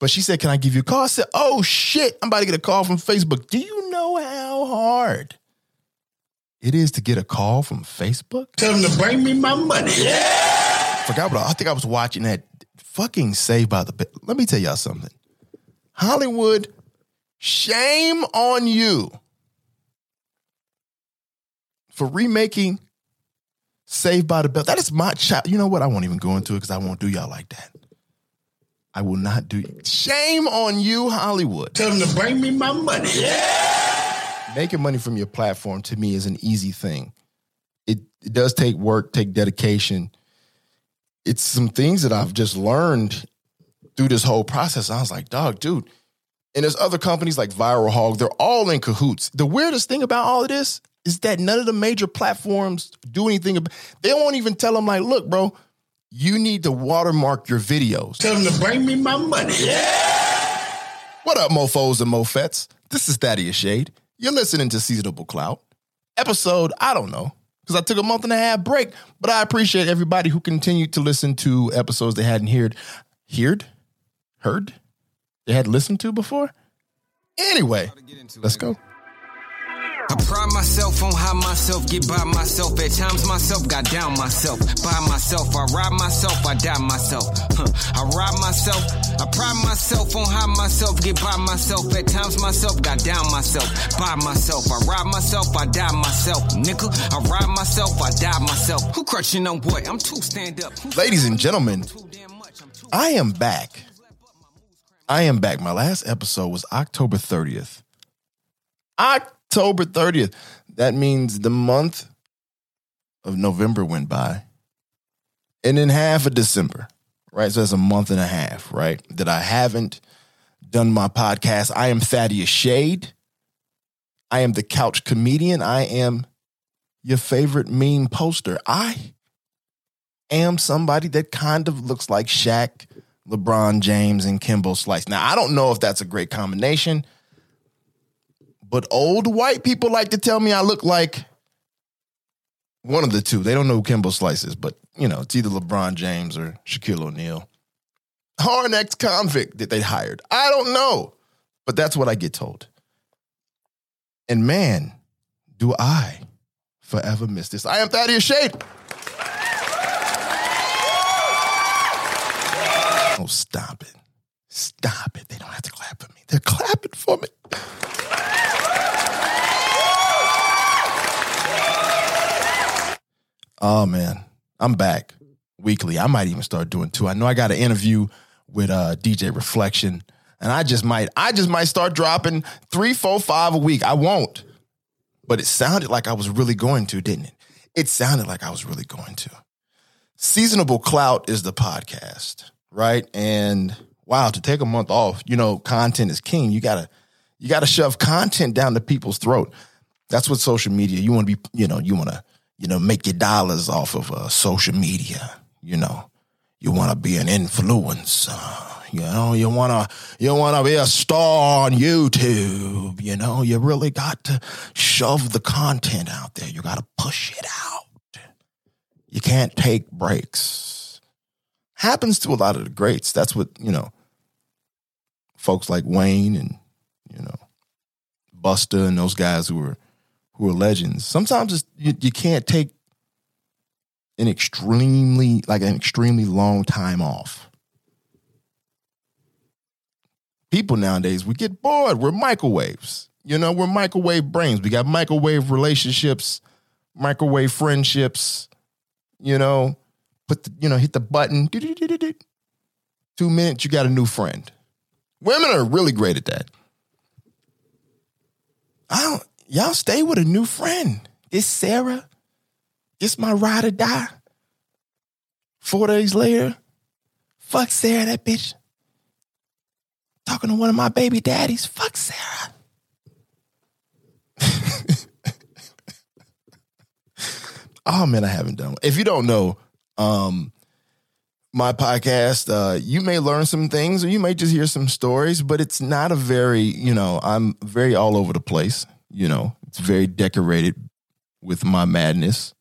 But she said, can I give you a call? I said, oh, shit, I'm about to get a call from Facebook. Do you know how hard it is to get a call from Facebook? Tell them to bring me my money. Yeah. Forgot what I think I was watching that fucking Saved by the Bell. Let me tell y'all something. Hollywood, shame on you for remaking Saved by the Bell. That is my child. You know what? I won't even go into it because I won't do y'all like that. I will not do. Shame on you, Hollywood. Tell them to bring me my money. Yeah. Making money from your platform to me is an easy thing. It does take work, take dedication. It's some things that I've just learned through this whole process. I was like, dog, dude. And there's other companies like Viral Hog. They're all in cahoots. The weirdest thing about all of this is that none of the major platforms do anything. They won't even tell them like, look, bro, you need to watermark your videos. Tell them to bring me my money. Yeah. What up, mofos and mofettes? This is Thaddeus Shade. You're listening to Seasonable Clout. Episode, I don't know, because I took a month and a half break, but I appreciate everybody who continued to listen to episodes they hadn't heard? They had listened to before? Anyway, let's go. I pride myself on how myself get by myself. At times myself got down myself. By myself, I ride myself, I die myself. I ride myself, I pride myself on how myself get by myself. At times myself got down myself. By myself, I ride myself, I die myself. Nickel, I ride myself, I die myself. Who crushing on boy? I'm too stand up. Ladies and gentlemen, I am back. My last episode was October 30th. October 30th. That means the month of November went by. And then half of December, right? So that's a month and a half, right? That I haven't done my podcast. I am Thaddeus Shade. I am the couch comedian. I am your favorite meme poster. I am somebody that kind of looks like Shaq, LeBron James, and Kimbo Slice. Now, I don't know if that's a great combination, but old white people like to tell me I look like one of the two. They don't know who Kimbo Slice is, but, you know, it's either LeBron James or Shaquille O'Neal. Or an ex-convict that they hired. I don't know, but that's what I get told. And man, do I forever miss this. I am Thaddeus Shade. Oh, stop it. Stop it. They don't have to clap for me. They're clapping for me. Oh, man. I'm back weekly. I might even start doing two. I know I got an interview with DJ Reflection, and I just might start dropping 3, 4, 5 a week. I won't. But it sounded like I was really going to, didn't it? It sounded like I was really going to. Seasonable Clout is the podcast, right? And wow, to take a month off, you know, content is king. You gotta shove content down to people's throat. That's what social media. You want to be, you want to make your dollars off of social media. You want to be an influencer. You want to be a star on YouTube. You really got to shove the content out there. You got to push it out. You can't take breaks. Happens to a lot of the greats. That's what, folks like Wayne and, Busta and those guys who are legends. Sometimes you can't take an extremely long time off. People nowadays, we get bored. We're microwaves. We're microwave brains. We got microwave relationships, microwave friendships. Hit the button. 2 minutes, you got a new friend. Women are really great at that. Y'all stay with a new friend. This Sarah. This my ride or die. 4 days later, fuck Sarah, that bitch. Talking to one of my baby daddies. Fuck Sarah. Oh, man, I haven't done one. If you don't know, my podcast, you may learn some things or you may just hear some stories, but it's not a very, I'm very all over the place. It's very decorated with my madness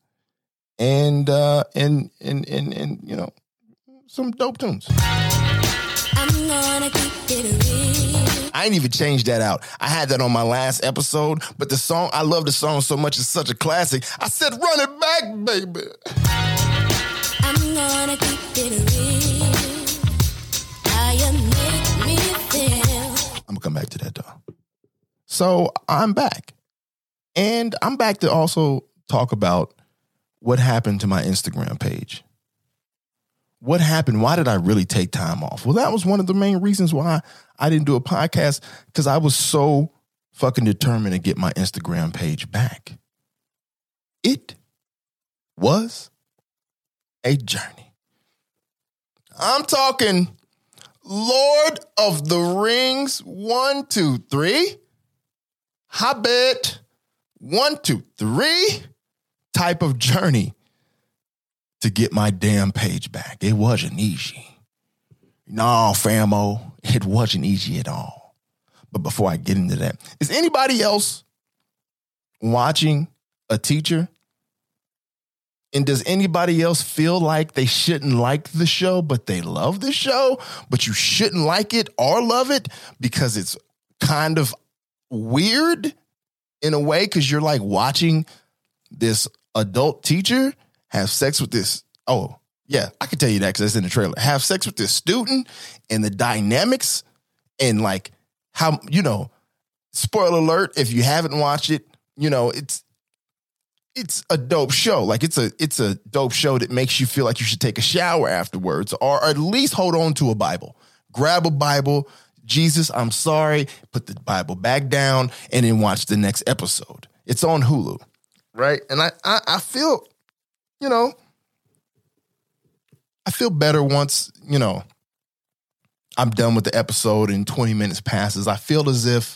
and some dope tunes. I'm gonna keep it real. I ain't even changed that out. I had that on my last episode, but the song, I love the song so much, it's such a classic. I said, run it back, baby. I'm gonna keep it real. How you make me feel. I'm gonna come back to that though. So I'm back. And I'm back to also talk about what happened to my Instagram page. What happened? Why did I really take time off? Well, that was one of the main reasons why I didn't do a podcast, because I was so fucking determined to get my Instagram page back. It was a journey. I'm talking Lord of the Rings 1, 2, 3, Hobbit 1, 2, 3 type of journey to get my damn page back. It wasn't easy. No, famo, it wasn't easy at all. But before I get into that, is anybody else watching a teacher? And does anybody else feel like they shouldn't like the show, but they love the show, but you shouldn't like it or love it because it's kind of weird in a way, because you're like watching this adult teacher have sex with this. Oh, yeah, I can tell you that because it's in the trailer. Have sex with this student and the dynamics and like how, spoiler alert, if you haven't watched it, it's a dope show. Like it's a dope show that makes you feel like you should take a shower afterwards, or at least hold on to a Bible. Grab a Bible. Jesus, I'm sorry. Put the Bible back down and then watch the next episode. It's on Hulu, right? And I feel, I feel better once, I'm done with the episode and 20 minutes passes. I feel as if,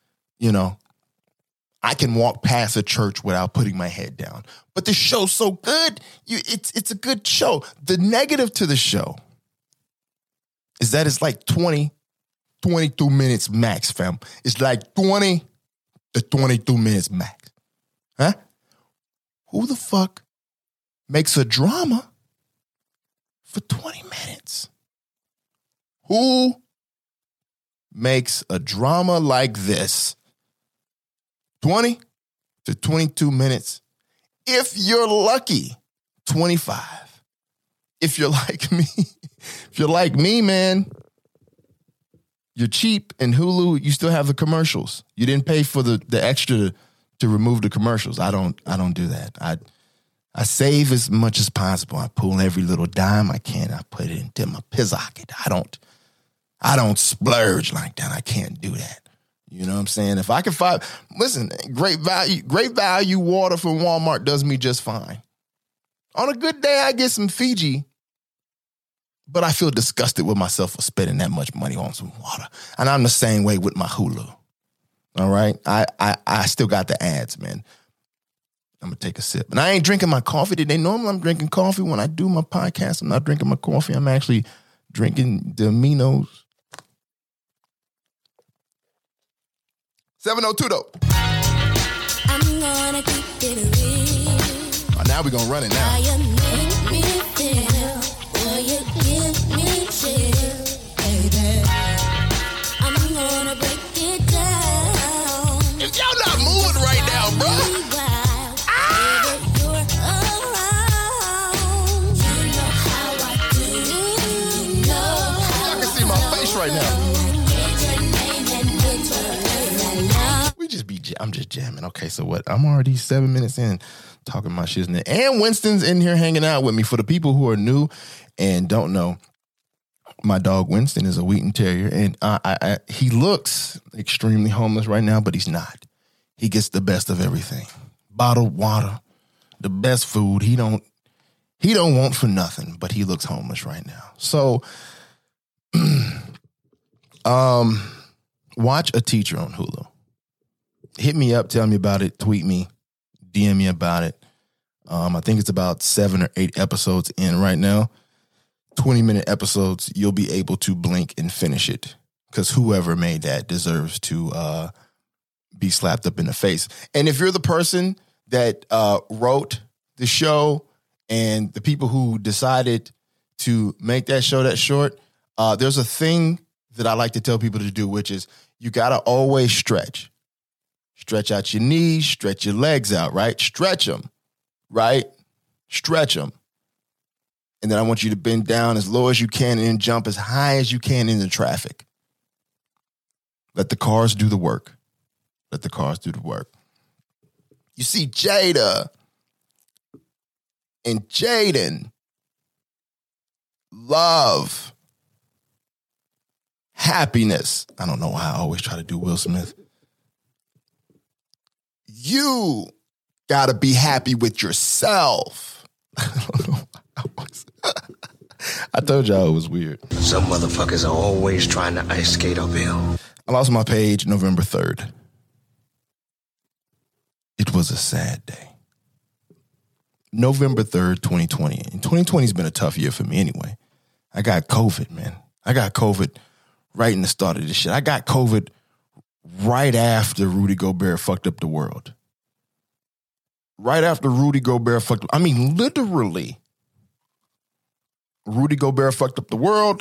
I can walk past a church without putting my head down. But the show's so good. It's a good show. The negative to the show is that it's like 22 minutes max, fam. It's like 20 to 22 minutes max. Huh? Who the fuck makes a drama for 20 minutes? Who makes a drama like this 20 to 22 minutes? If you're lucky, 25. If you're like me, man, you're cheap, and Hulu, you still have the commercials. You didn't pay for the extra to remove the commercials. I don't do that. I save as much as possible. I pull every little dime I can. I put it into my pocket. I don't splurge like that. I can't do that. You know what I'm saying? If I can find, listen, great value water from Walmart does me just fine. On a good day, I get some Fiji, but I feel disgusted with myself for spending that much money on some water. And I'm the same way with my Hulu. All right? I still got the ads, man. I'm going to take a sip. And I ain't drinking my coffee today. Normally I'm drinking coffee when I do my podcast. I'm not drinking my coffee. I'm actually drinking the Aminos. 702 though. I'm gonna keep it real. Oh, now we're going to run it now. How you make me feel. Will you give me chill, baby? I'm gonna break it down. If y'all not moving right now, bro. Right now. I'm just jamming. Okay, so what? I'm already 7 minutes in talking my shit. And Winston's in here hanging out with me. For the people who are new and don't know, my dog Winston is a Wheaten Terrier. And he looks extremely homeless right now, but he's not. He gets the best of everything. Bottled water, the best food. He don't want for nothing, but he looks homeless right now. So, watch A Teacher on Hulu. Hit me up, tell me about it, tweet me, DM me about it. I think it's about 7 or 8 episodes in right now. 20-minute episodes. You'll be able to blink and finish it, because whoever made that deserves to be slapped up in the face. And if you're the person that wrote the show and the people who decided to make that show that short, There's a thing that I like to tell people to do, which is you got to always stretch. Stretch out your knees, stretch your legs out, right? Stretch them, right? Stretch them. And then I want you to bend down as low as you can and then jump as high as you can into traffic. Let the cars do the work. Let the cars do the work. You see Jada and Jaden, love, happiness. I don't know why I always try to do Will Smith. You got to be happy with yourself. I told y'all it was weird. Some motherfuckers are always trying to ice skate uphill. I lost my page November 3rd. It was a sad day. November 3rd, 2020. And 2020 has been a tough year for me anyway. I got COVID, man. I got COVID right in the start of this shit. I got COVID right after Rudy Gobert fucked up the world. Right after Rudy Gobert fucked up. I mean, literally. Rudy Gobert fucked up the world.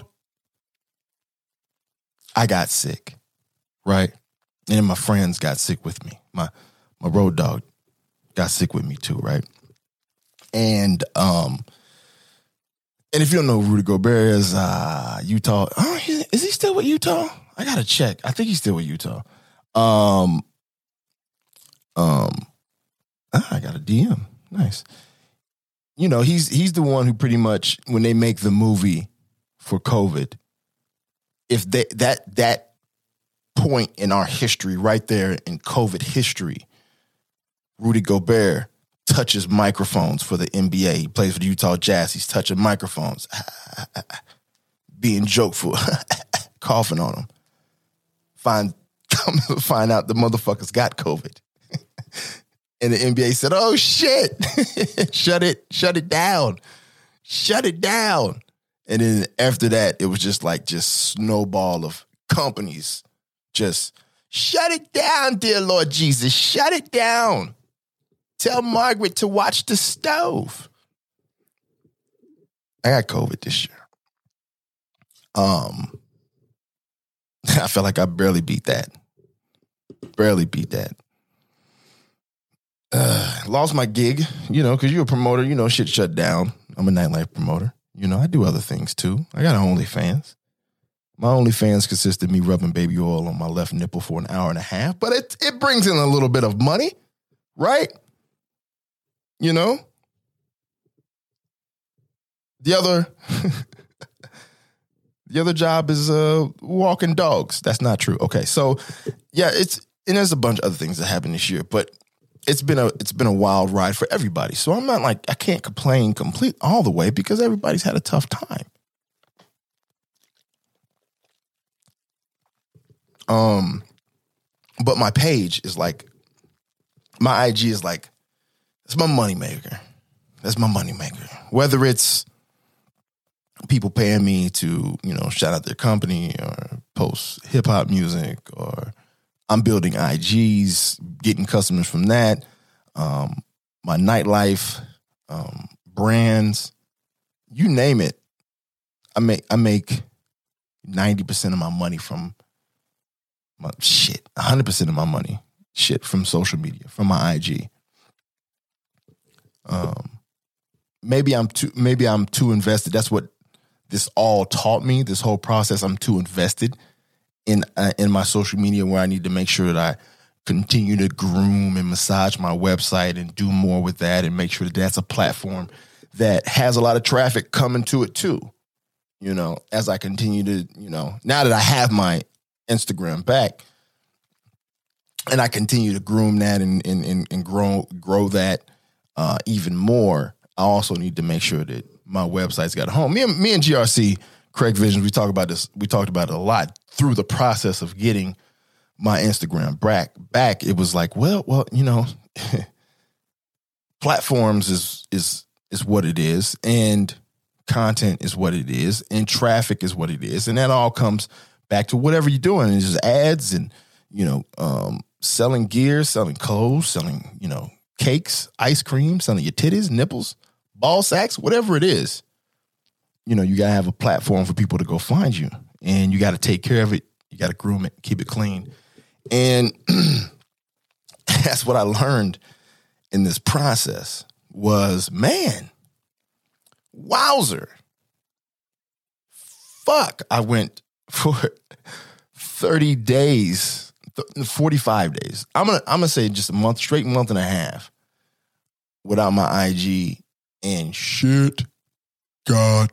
I got sick, right? And then my friends got sick with me. My road dog got sick with me too, right? And if you don't know who Rudy Gobert is, Utah. Oh, is he still with Utah? I gotta check. I think he's still with Utah. I got a DM. Nice. You know, he's the one who pretty much, when they make the movie for COVID, if that point in our history right there in COVID history, Rudy Gobert touches microphones for the NBA. He plays for the Utah Jazz. He's touching microphones, being jokeful, coughing on them. Find out the motherfuckers got COVID. And the NBA said, oh, shit, shut it down. Shut it down. And then after that, it was just snowball of companies. Just shut it down, dear Lord Jesus. Shut it down. Tell Margaret to watch the stove. I got COVID this year. I felt like I barely beat that. Lost my gig, because you're a promoter, shit shut down. I'm a nightlife promoter. I do other things too. I got an OnlyFans. My OnlyFans consists of me rubbing baby oil on my left nipple for an hour and a half, but it brings in a little bit of money, right? The other job is walking dogs. That's not true. Okay, so yeah, there's a bunch of other things that happened this year, but it's been a wild ride for everybody. So I'm not I can't complain complete all the way because everybody's had a tough time. But my page is my IG is it's my moneymaker. That's my moneymaker. Whether it's people paying me to, shout out their company or post hip hop music, or I'm building IGs, getting customers from that. My nightlife, brands, you name it. I make 90% of my money from 100% of my money, from social media, from my IG. Maybe I'm too invested. That's what this all taught me. This whole process, I'm too invested in my social media, where I need to make sure that I continue to groom and massage my website and do more with that, and make sure that that's a platform that has a lot of traffic coming to it too. As I continue to, now that I have my Instagram back, and I continue to groom that and grow that even more, I also need to make sure that my website's got a home. Me and GRC, Craig Visions, we talked about this. We talked about it a lot through the process of getting my Instagram back. It was platforms is what it is, and content is what it is, and traffic is what it is, and that all comes back to whatever you're doing. It's just ads and selling gear, selling clothes, selling cakes, ice cream, selling your titties, nipples, ball sacks, whatever it is. you know, you got to have a platform for people to go find you, and you got to take care of it. You got to groom it, keep it clean. And that's what I learned in this process was, man, wowzer. Fuck, I went for 30 days, 45 days. I'm gonna say just a straight month and a half without my IG, and shit got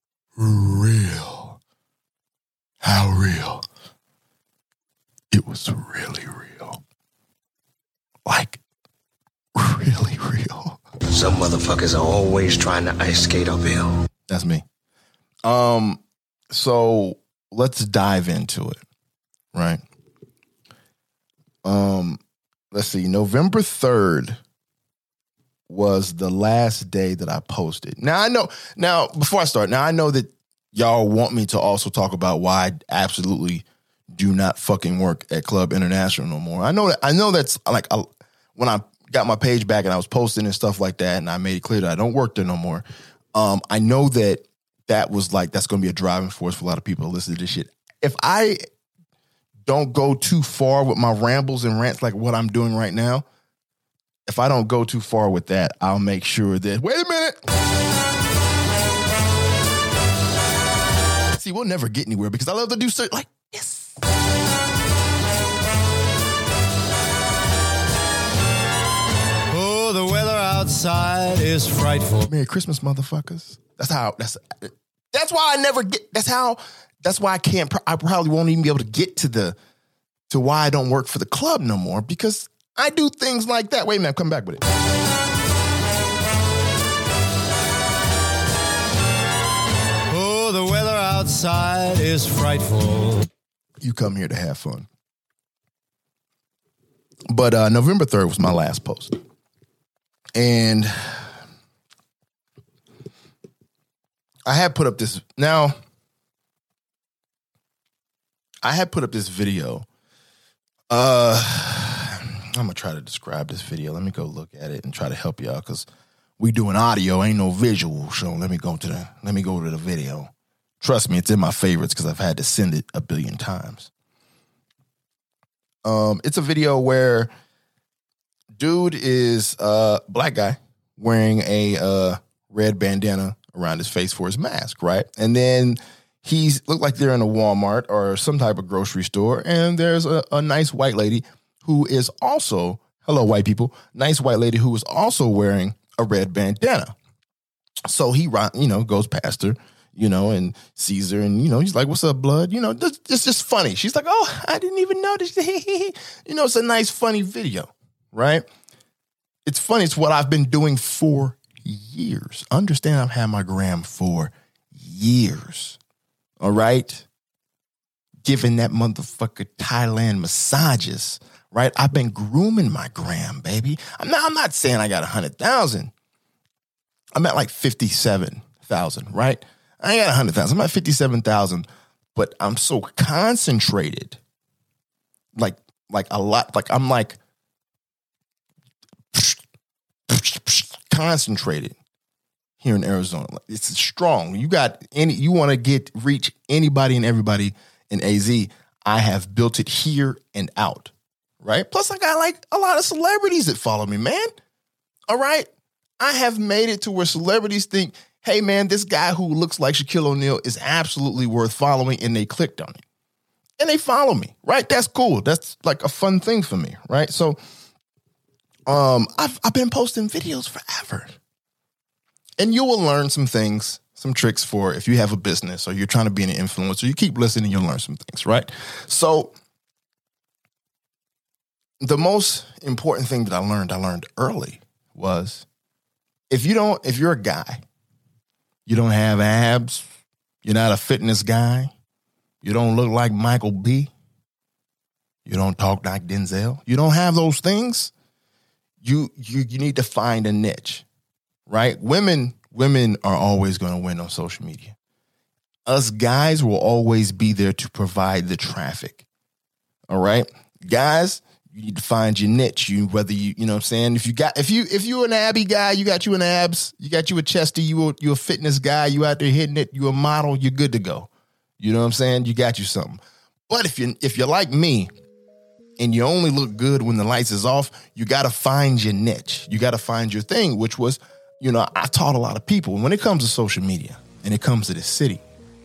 real. How real? It was really real. Like, really real. Some motherfuckers are always trying to ice skate uphill. That's me. So let's dive into it, right? Let's see. November 3rd was the last day that I posted. Before I start, I know that y'all want me to also talk about why I absolutely do not fucking work at Club International no more. I know that's like when I got my page back and I was posting and stuff like that, and I made it clear that I don't work there no more. I know that was like, that's going to be a driving force for a lot of people to listen to this shit. If I don't go too far with my rambles and rants like what I'm doing right now, if I don't go too far with that, I'll make sure that, wait a minute. See, we'll never get anywhere because I love to do certain, like, yes. Oh, the weather outside is frightful. Merry Christmas, motherfuckers. That's why I never get, that's why I probably won't even be able to get to why I don't work for the club no more, because I do things like that. Wait a minute, I'm coming back with it. Oh, the weather outside is frightful. You come here to have fun. But November 3rd was my last post. And I had put up this video. I'm going to try to describe this video. Let me go look at it and try to help y'all, because we doing audio, ain't no visual. So let me go to the video. Trust me, it's in my favorites because I've had to send it a billion times. It's a video where dude is a black guy wearing a red bandana around his face for his mask, right? And then he's look like they're in a Walmart or some type of grocery store, and there's a nice white lady who is also, hello white people, nice white lady who is also wearing a red bandana. So he, goes past her, and sees her, and, he's like, what's up, blood? It's just funny. She's like, oh, I didn't even notice. It's a nice, funny video, right? It's funny. It's what I've been doing for years. Understand, I've had my gram for years, all right? Giving that motherfucker Thailand massages, right? I've been grooming my gram, baby. I'm not saying I got 100,000. I'm at like 57,000, right? I ain't got 100,000. I'm at 57,000, but I'm so concentrated, like a lot. Like I'm like concentrated here in Arizona. It's strong. You want to reach anybody and everybody in AZ. I have built it here and out, right? Plus, I got like a lot of celebrities that follow me, man. All right, I have made it to where celebrities think, hey, man, this guy who looks like Shaquille O'Neal is absolutely worth following, and they clicked on it. And they follow me, right? That's cool. That's like a fun thing for me, right? So I've been posting videos forever. And you will learn some things, some tricks for if you have a business or you're trying to be an influencer. You keep listening, you'll learn some things, right? So the most important thing that I learned early was if you're a guy, you don't have abs, you're not a fitness guy, you don't look like Michael B, you don't talk like Denzel, you don't have those things, you need to find a niche, right? Women are always going to win on social media. Us guys will always be there to provide the traffic. All right? Guys, You need to find your niche. Whether you know what I'm saying? If you an abby guy, you got you an abs, you got you a chesty, you a fitness guy, you out there hitting it, you a model, you're good to go. You know what I'm saying? You got you something. But if you're like me and you only look good when the lights is off, you got to find your niche. You got to find your thing, which was, I taught a lot of people when it comes to social media and it comes to this city.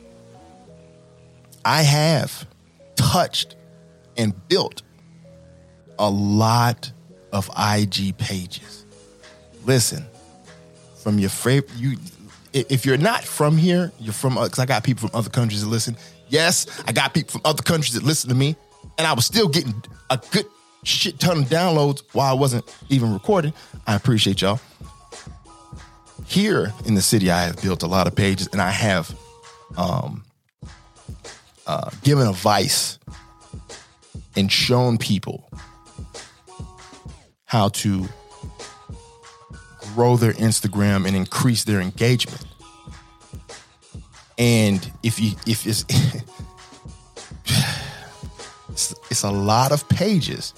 I have touched and built a lot of IG pages. Listen, from your favorite, if you're not from here, you're from, because I got people from other countries that listen. Yes, I got people from other countries that listen to me, and I was still getting a good shit ton of downloads while I wasn't even recording. I appreciate y'all. Here in the city, I have built a lot of pages, and I have given advice and shown people how to grow their Instagram and increase their engagement. And if it's a lot of pages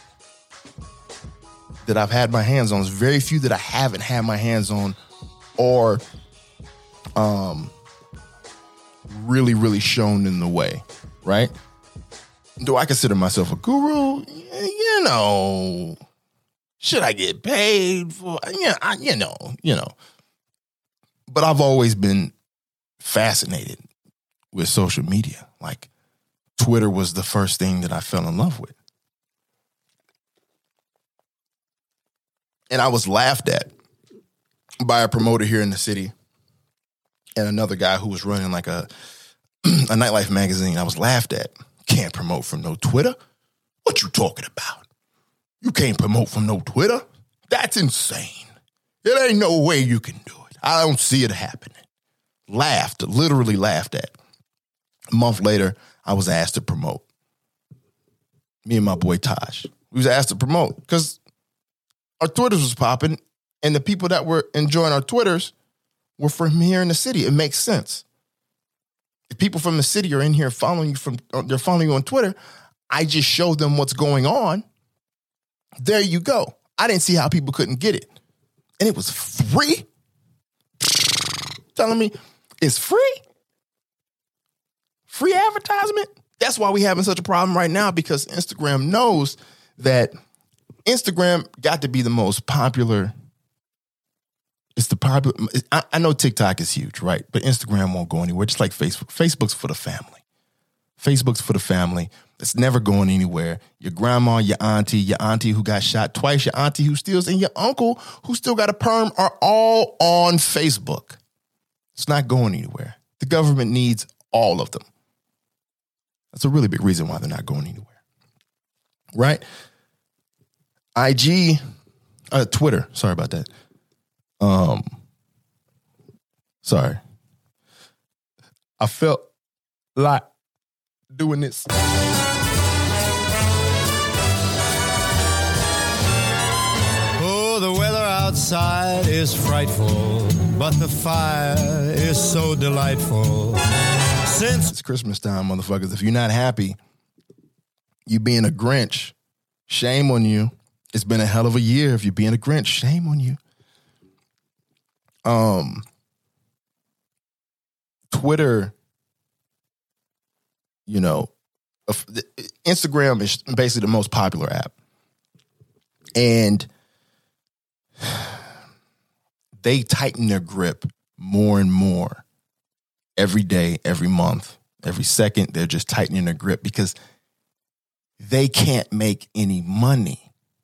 that I've had my hands on. There's very few that I haven't had my hands on or really, really shown in the way, right? Do I consider myself a guru? Should I get paid for? But I've always been fascinated with social media. Like Twitter was the first thing that I fell in love with. And I was laughed at by a promoter here in the city and another guy who was running like a nightlife magazine. I was laughed at. Can't promote from no Twitter? What you talking about? You can't promote from no Twitter? That's insane. There ain't no way you can do it. I don't see it happening. Literally laughed at. A month later, I was asked to promote. Me and my boy Taj. We was asked to promote because our Twitters was popping and the people that were enjoying our Twitters were from here in the city. It makes sense. If people from the city are in here they're following you on Twitter, I just showed them what's going on. There you go. I didn't see how people couldn't get it. And it was free? Telling me it's free? Free advertisement? That's why we having such a problem right now, because Instagram knows that Instagram got to be the most popular. It's the popular. I know TikTok is huge, right? But Instagram won't go anywhere. Just like Facebook. Facebook's for the family. Facebook's for the family. It's never going anywhere. Your grandma, your auntie who got shot twice, your auntie who steals, and your uncle who still got a perm are all on Facebook. It's not going anywhere. The government needs all of them. That's a really big reason why they're not going anywhere. Right? Twitter. Sorry about that. Sorry. I felt like doing this. Oh, the weather outside is frightful, but the fire is so delightful. Since it's Christmas time, motherfuckers. If you're not happy, you being a Grinch, shame on you. It's been a hell of a year. If you're being a Grinch, shame on you. Twitter, Instagram is basically the most popular app. And they tighten their grip more and more every day, every month, every second. They're just tightening their grip because they can't make any money.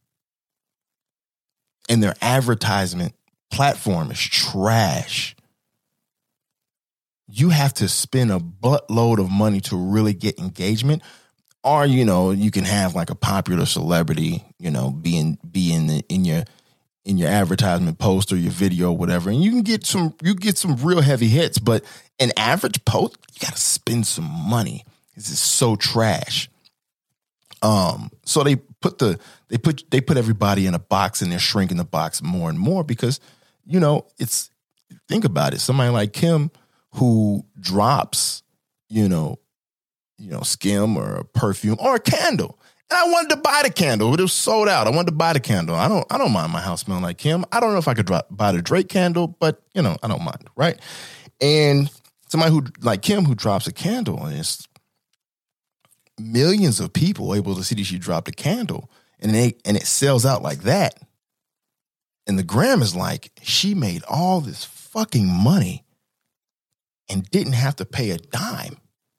And their advertisement platform is trash. You have to spend a buttload of money to really get engagement. Or, you can have like a popular celebrity, be in your advertisement post or your video or whatever. And you get some real heavy hits, but an average post, you got to spend some money. This is so trash. So they put everybody in a box and they're shrinking the box more and more because, think about it. Somebody like Kim who drops, Skim or a perfume or a candle. And I wanted to buy the candle, but it was sold out. I wanted to buy the candle. I don't mind my house smelling like Kim. I don't know if I could buy the Drake candle, but I don't mind, right? And somebody who like Kim who drops a candle, and it's millions of people able to see that she dropped a candle, and it sells out like that. And the gram is like, she made all this fucking money and didn't have to pay a dime.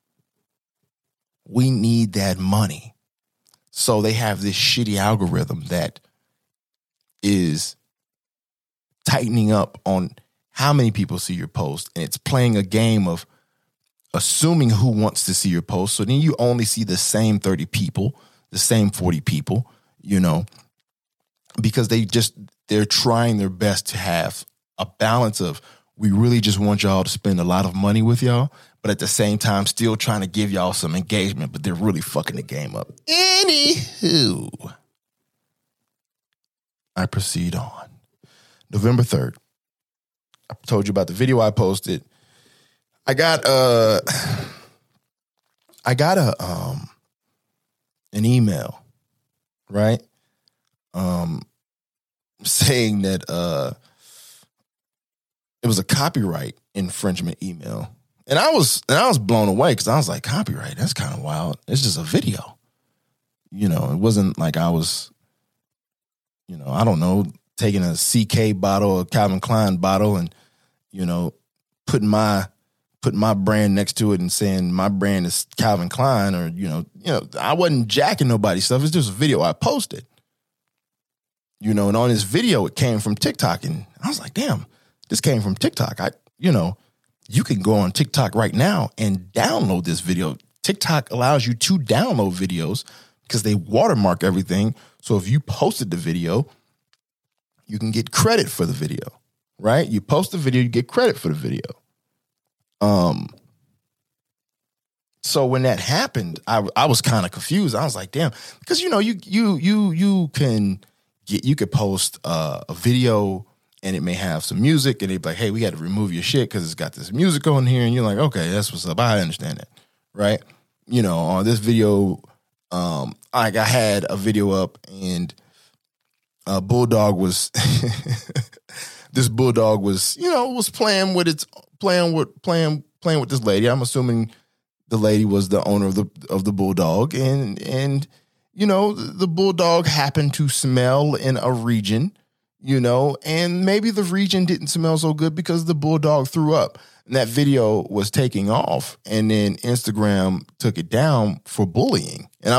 We need that money. So they have this shitty algorithm that is tightening up on how many people see your post. And it's playing a game of assuming who wants to see your post. So then you only see the same 30 people, the same 40 people, because they're trying their best to have a balance of, we really just want y'all to spend a lot of money with y'all, but at the same time, still trying to give y'all some engagement, but they're really fucking the game up. Anywho, I proceed on. November 3rd. I told you about the video I posted. I got an email, right? Saying that it was a copyright infringement email. And I was blown away because I was like, copyright, that's kind of wild. It's just a video. It wasn't like I was, I don't know, taking a CK bottle, a Calvin Klein bottle, and, putting my brand next to it and saying my brand is Calvin Klein, or, I wasn't jacking nobody's stuff. It's just a video I posted. And on this video, it came from TikTok. And I was like, damn, this came from TikTok. You can go on TikTok right now and download this video. TikTok allows you to download videos because they watermark everything. So if you posted the video, you can get credit for the video, right? You post the video, you get credit for the video. So when that happened, I was kind of confused. I was like, damn, because you could post a video and it may have some music, and they'd be like, hey, we got to remove your shit because it's got this music on here. And you're like, okay, that's what's up. I understand that, right? On this video, I had a video up, and Bulldog was, this Bulldog was, was playing with this lady. I'm assuming the lady was the owner of the Bulldog, and the Bulldog happened to smell in a region, and maybe the region didn't smell so good because the Bulldog threw up. And that video was taking off, and then Instagram took it down for bullying. And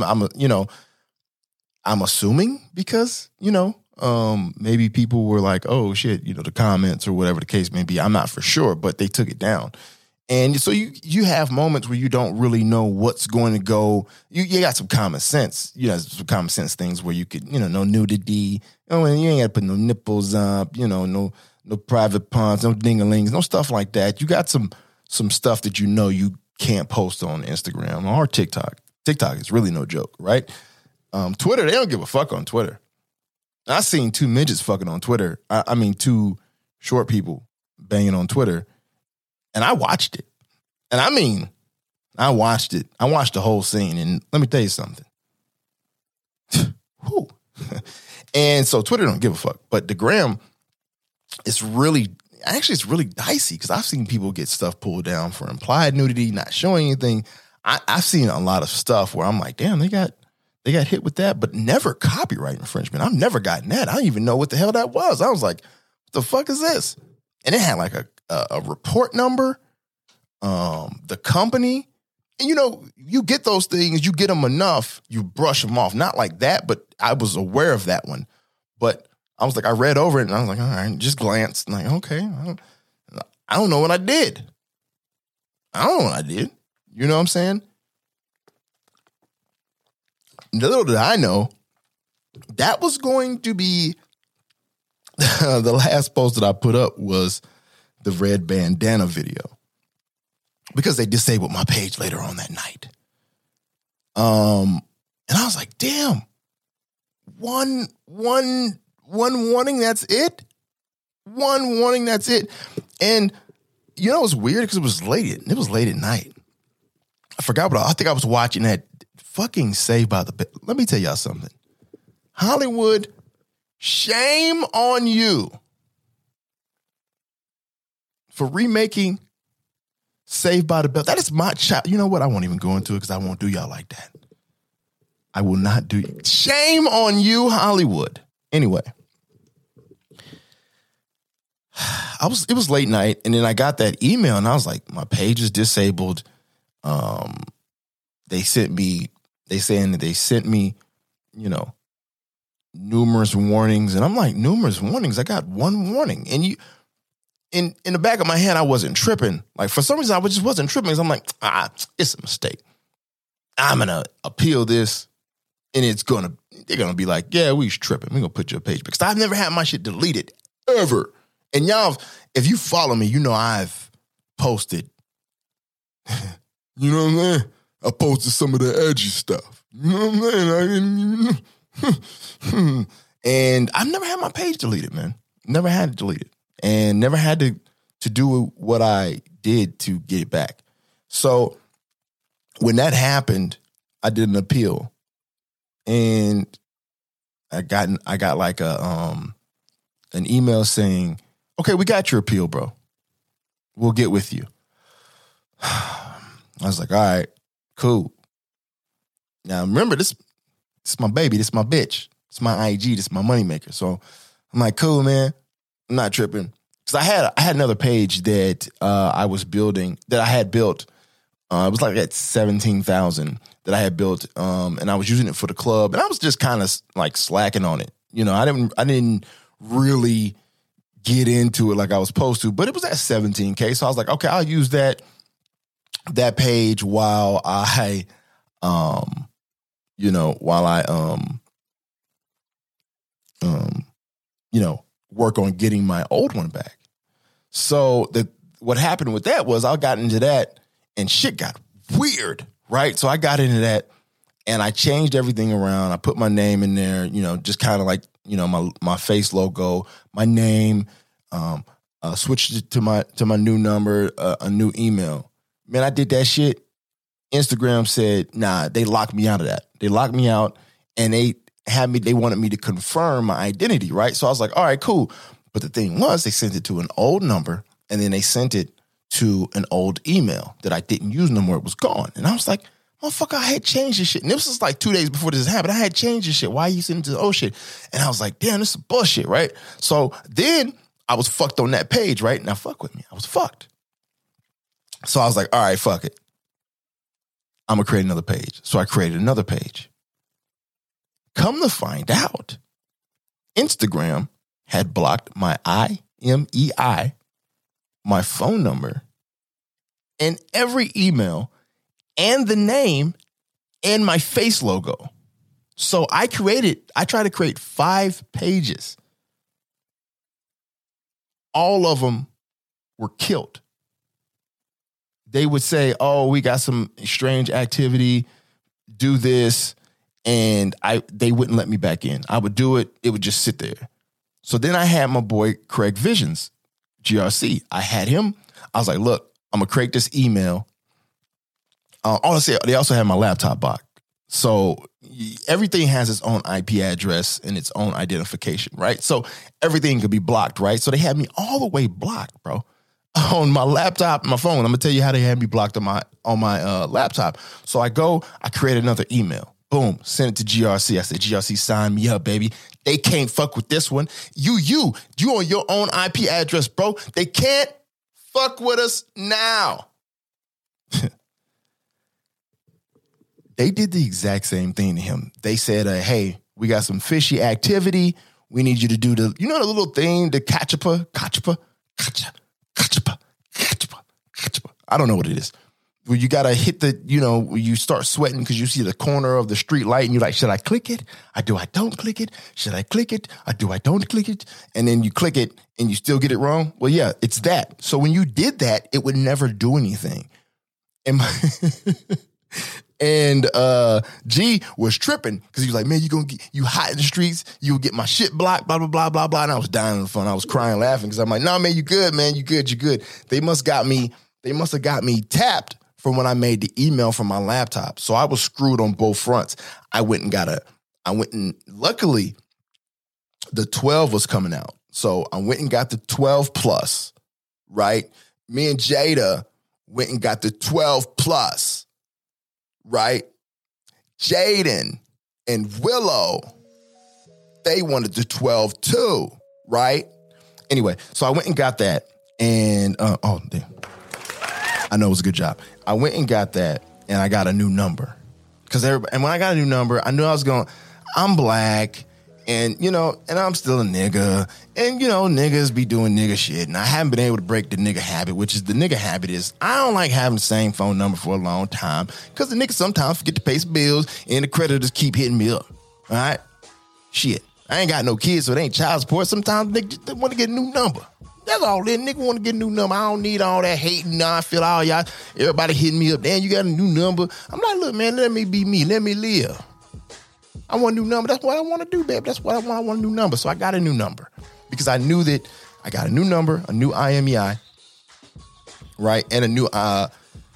I'm assuming because, maybe people were like, oh shit, the comments or whatever the case may be. I'm not for sure, but they took it down. And so you have moments where you don't really know what's going to go. You got some common sense, some common sense things where you could, no nudity, and you ain't got to put no nipples up, no private parts, no ding-a-lings, no stuff like that. You got some stuff that you can't post on Instagram or TikTok. TikTok is really no joke, right? Twitter, they don't give a fuck on Twitter. I seen 2 midgets fucking on Twitter. I mean 2 short people banging on Twitter. And I watched it. And I watched it. I watched the whole scene. And let me tell you something. Whew. And so Twitter don't give a fuck. But the gram, it's really dicey because I've seen people get stuff pulled down for implied nudity, not showing anything. I've seen a lot of stuff where I'm like, damn, they got hit with that, but never copyright infringement. I've never gotten that. I don't even know what the hell that was. I was like, what the fuck is this? And it had like a report number, the company. And you get those things, you get them enough, you brush them off. Not like that, but I was aware of that one. But I was like, I read over it and I was like, all right, just glanced. Like, okay, I don't know what I did. I don't know what I did. You know what I'm saying? Little did I know, that was going to be the last post that I put up was the red bandana video because they disabled my page later on that night. And I was like, damn, one warning, that's it. One warning, that's it. And it was weird because it was late at night. I forgot what I think I was watching at fucking Saved by the Bell. Let me tell y'all something. Hollywood, shame on you for remaking Saved by the Bell. That is my child. You know what? I won't even go into it because I won't do y'all like that. I will not do. Shame on you, Hollywood. Anyway, it was late night, and then I got that email, and I was like, my page is disabled. They sent me, you know, numerous warnings, and I'm like, numerous warnings? I got one warning, and you. In the back of my head, I wasn't tripping. Like, for some reason, I just wasn't tripping. Because I'm like, it's a mistake. I'm going to appeal this, and they're going to be like, yeah, we tripping. We're going to put your page. Because I've never had my shit deleted, ever. And y'all, if you follow me, you know I've posted, you know what I'm saying? I posted some of the edgy stuff. You know what I'm saying? And I've never had my page deleted, man. Never had it deleted. And never had to do what I did to get it back. So when that happened, I did an appeal, and I got like an email saying, "Okay, we got your appeal, bro. We'll get with you." I was like, "All right, cool." Now remember, this is my baby, this is my bitch, it's my IG, this is my moneymaker. So I'm like, "Cool, man. I'm not tripping." Because I had another page that I was building, that I had built. It was like at 17,000 that I had built, and I was using it for the club, and I was just kind of like slacking on it. You know, I didn't really get into it like I was supposed to, but it was at 17K, so I was like, okay, I'll use that page while I work on getting my old one back. So what happened with that was I got into that and shit got weird, right? So I got into that and I changed everything around. I put my name in there, you know, just kind of like, you know, my face logo, my name, switched it to my new number, a new email. Man, I did that shit. Instagram said, nah, they locked me out of that. They locked me out, and they wanted me to confirm my identity, right? So I was like, all right, cool. But the thing was, they sent it to an old number, and then they sent it to an old email that I didn't use no more. It was gone. And I was like, motherfucker, I had changed this shit. And this was like 2 days before this happened. I had changed this shit. Why are you sending it to the old shit? And I was like, damn, this is bullshit, right? So then I was fucked on that page, right? Now fuck with me. I was fucked. So I was like, all right, fuck it. I'm going to create another page. So I created another page. Come to find out, Instagram had blocked my IMEI, my phone number, and every email, and the name, and my face logo. So I tried to create 5 pages. All of them were killed. They would say, oh, we got some strange activity, do this, and they wouldn't let me back in. I would do it, it would just sit there. So then I had my boy Craig Visions, GRC. I had him. I was like, look, I'm going to create this email. Honestly, they also had my laptop blocked. So everything has its own IP address and its own identification, right? So everything could be blocked, right? So they had me all the way blocked, bro, on my laptop, my phone. I'm going to tell you how they had me blocked on my laptop. So I create another email. Boom, send it to GRC. I said, GRC, sign me up, baby. They can't fuck with this one. You on your own IP address, bro. They can't fuck with us now. They did the exact same thing to him. They said, hey, we got some fishy activity. We need you to do the little thing, the kachapa. I don't know what it is. Where you got to hit you start sweating because you see the corner of the street light and you're like, should I click it? I don't click it. Should I click it? I don't click it. And then you click it and you still get it wrong. Well, yeah, it's that. So when you did that, it would never do anything. And G was tripping because he was like, man, you hot in the streets. You'll get my shit blocked, blah, blah, blah, blah, blah. And I was dying of fun. I was crying, laughing because I'm like, nah, man, you good, man. You good. They must have got me tapped from when I made the email from my laptop. So I was screwed on both fronts. Luckily, the 12 was coming out. So I went and got the 12 plus, right? Me and Jada went and got the 12 plus, right? Jaden and Willow, they wanted the 12 too, right? Anyway, so I went and got that, and oh, damn. I know it was a good job. I went and got that, and I got a new number. And when I got a new number, I knew I'm black, and, you know, and I'm still a nigga, and, you know, niggas be doing nigga shit, and I haven't been able to break the nigga habit, which is the nigga habit is I don't like having the same phone number for a long time, because the niggas sometimes forget to pay some bills, and the creditors keep hitting me up, all right? Shit. I ain't got no kids, so it ain't child support. Sometimes niggas just want to get a new number. That's all that nigga want to get a new number. I don't need all that hating. I feel all y'all, everybody hitting me up. Damn, you got a new number. I'm like, look, man, let me be me. Let me live. I want a new number. That's what I want to do, babe. That's what I want. I want a new number. So I got a new number because I knew that I got a new number, a new IMEI, right? And a new, I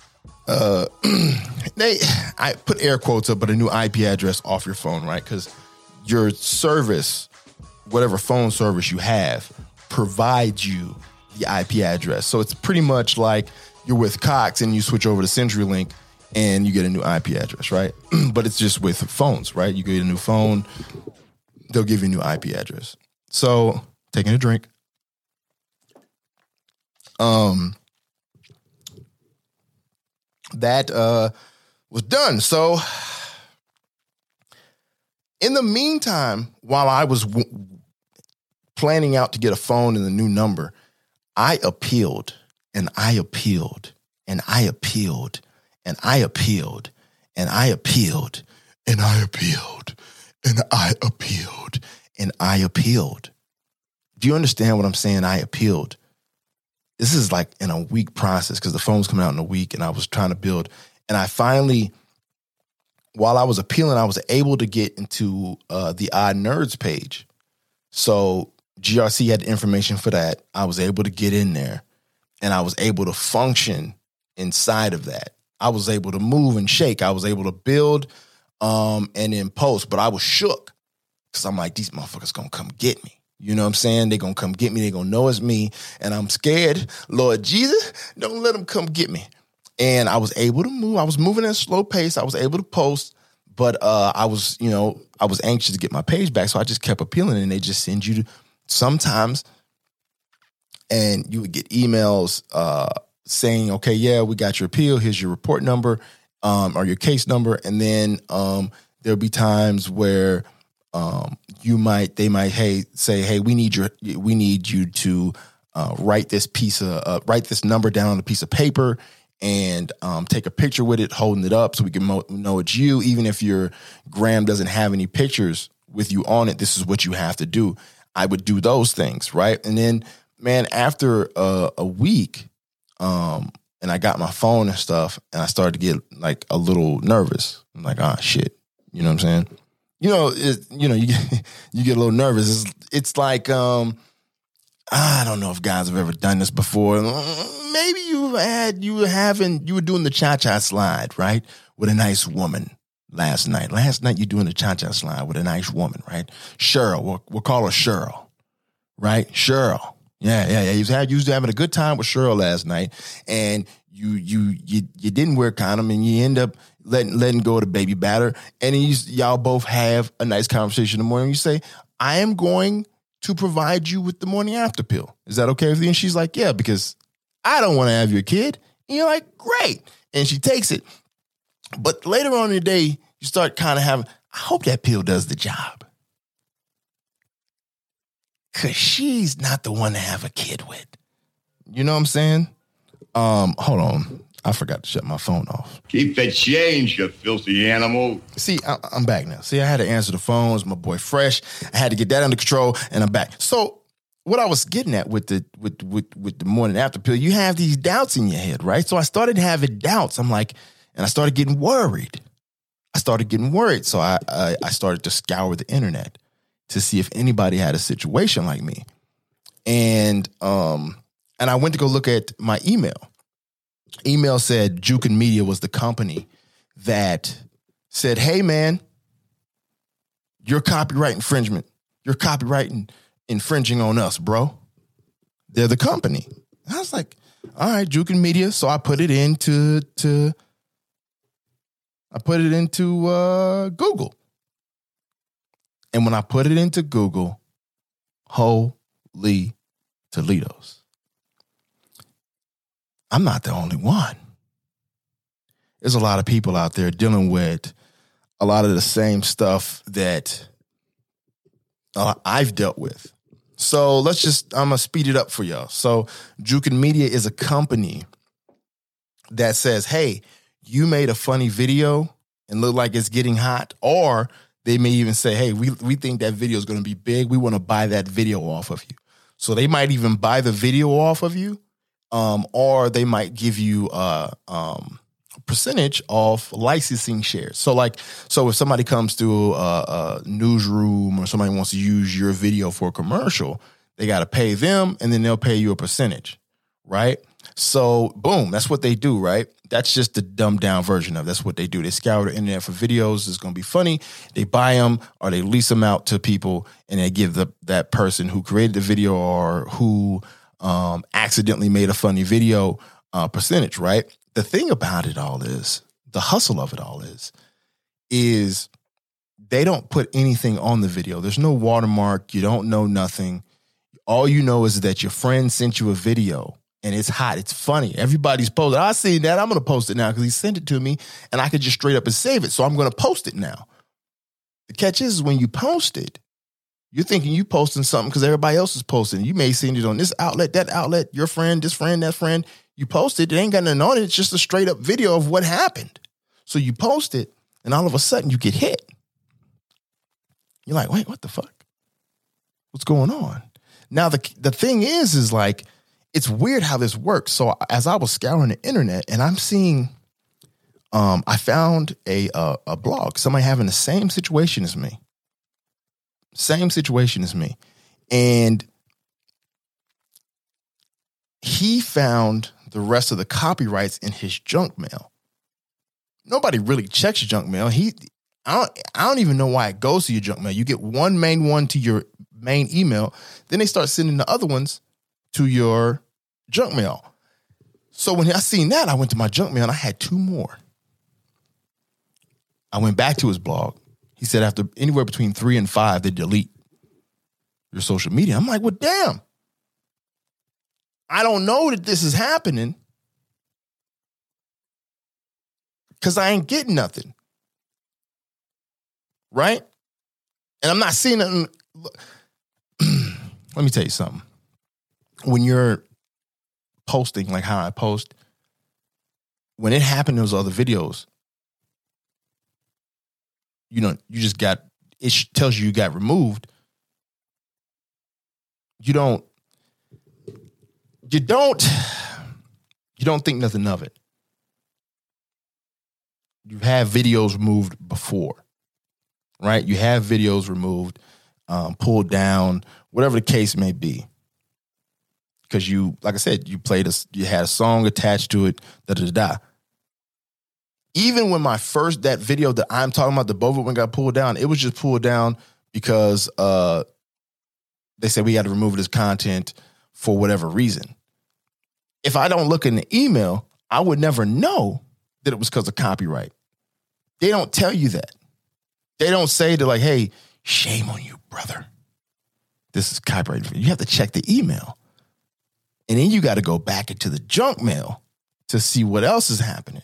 put air quotes up, but a new IP address off your phone, right? Because your service, whatever phone service you have, provides you the IP address. So it's pretty much like you're with Cox and you switch over to CenturyLink and you get a new IP address, right? But it's just with phones, right? You get a new phone, they'll give you a new IP address. So taking a drink. That was done. So in the meantime, while I was planning out to get a phone and a new number, I appealed and I appealed and I appealed and I appealed and I appealed and I appealed and I appealed and I appealed. Do you understand what I'm saying? I appealed. This is like in a week process because the phone was coming out in a week and I was trying to build. And I finally, while I was appealing, I was able to get into the Odd Nerds page. So GRC had the information for that. I was able to get in there and I was able to function inside of that. I was able to move and shake. I was able to build and then post, but I was shook because I'm like, these motherfuckers gonna come get me. You know what I'm saying? They're gonna come get me. They're gonna know it's me. And I'm scared. Lord Jesus, don't let them come get me. And I was able to move. I was moving at a slow pace. I was able to post, but I was anxious to get my page back. So I just kept appealing and they just send you to sometimes, and you would get emails saying, okay, yeah, we got your appeal. Here's your report number or your case number. And then there'll be times where they might say, hey, we need you to write this number down on a piece of paper and take a picture with it, holding it up so we can know it's you. Even if your gram doesn't have any pictures with you on it, this is what you have to do. I would do those things, right? And then, man, after a week, and I got my phone and stuff, and I started to get like a little nervous. I'm like, shit, you know what I'm saying? You get a little nervous. It's like, I don't know if guys have ever done this before. Maybe you were doing the cha-cha slide, right? With a nice woman. Last night you're doing the cha-cha slide with a nice woman, right? Cheryl, we'll call her Cheryl, right? Cheryl. Yeah. You was having a good time with Cheryl last night, and you didn't wear a condom, and you end up letting go of the baby batter, and then y'all both have a nice conversation in the morning. You say, I am going to provide you with the morning after pill. Is that okay with you? And she's like, yeah, because I don't want to have your kid. And you're like, great. And she takes it. But later on in the day, you start kind of having, I hope that pill does the job. Because she's not the one to have a kid with. You know what I'm saying? Hold on. I forgot to shut my phone off. Keep the change, you filthy animal. See, I'm back now. See, I had to answer the phones. My boy Fresh. I had to get that under control, and I'm back. So what I was getting at with the morning after pill, you have these doubts in your head, right? So I started having doubts. I'm like, and I started getting worried. So I started to scour the internet to see if anybody had a situation like me. And I went to go look at my email. email said Jukin Media was the company that said, hey, man, you're copyright infringement. You're copyright infringing on us, bro. They're the company. And I was like, all right, Jukin Media. So I put it into Google. And when I put it into Google, holy Toledos. I'm not the only one. There's a lot of people out there dealing with a lot of the same stuff that I've dealt with. So I'm going to speed it up for y'all. So Jukin Media is a company that says, hey, you made a funny video and look like it's getting hot. Or they may even say, hey, we think that video is going to be big. We want to buy that video off of you. So they might even buy the video off of you, or they might give you a percentage of licensing shares. So if somebody comes to a newsroom or somebody wants to use your video for a commercial, they got to pay them and then they'll pay you a percentage, right? So boom, that's what they do, right? That's just the dumbed down version of it. That's what they do. They scour the internet for videos. It's going to be funny. They buy them or they lease them out to people and they give that person who created the video or who accidentally made a funny video percentage, right? The thing about it all is, the hustle of it all is they don't put anything on the video. There's no watermark. You don't know nothing. All you know is that your friend sent you a video and it's hot. It's funny. Everybody's posted. I seen that. I'm going to post it now because he sent it to me and I could just straight up and save it. So I'm going to post it now. The catch is when you post it, you're thinking you posting something because everybody else is posting. You may have seen it on this outlet, that outlet, your friend, this friend, that friend. You post it. It ain't got nothing on it. It's just a straight up video of what happened. So you post it and all of a sudden you get hit. You're like, wait, what the fuck? What's going on? Now, the thing is like, it's weird how this works. So as I was scouring the internet and I'm seeing, I found a blog, somebody having the same situation as me. And he found the rest of the copyrights in his junk mail. Nobody really checks your junk mail. I don't even know why it goes to your junk mail. You get one main one to your main email, then they start sending the other ones to your junk mail. So when I seen that, I went to my junk mail and I had 2 more. I went back to his blog. He said after anywhere between 3 and 5, they delete your social media. I'm like, well, damn. I don't know that this is happening because I ain't getting nothing. Right? And I'm not seeing nothing. Let me tell you something. When you're posting, like how I post, when it happened, those other videos, you just got, it tells you got removed. You don't think nothing of it. You've had videos removed before, right? You have videos removed, pulled down, whatever the case may be. Because you, like I said, you had a song attached to it, da-da-da-da. Even when that video that I'm talking about, the both of them got pulled down, it was just pulled down because they said we had to remove this content for whatever reason. If I don't look in the email, I would never know that it was because of copyright. They don't tell you that. They don't say to like, hey, shame on you, brother. This is copyright. You have to check the email. And then you got to go back into the junk mail to see what else is happening.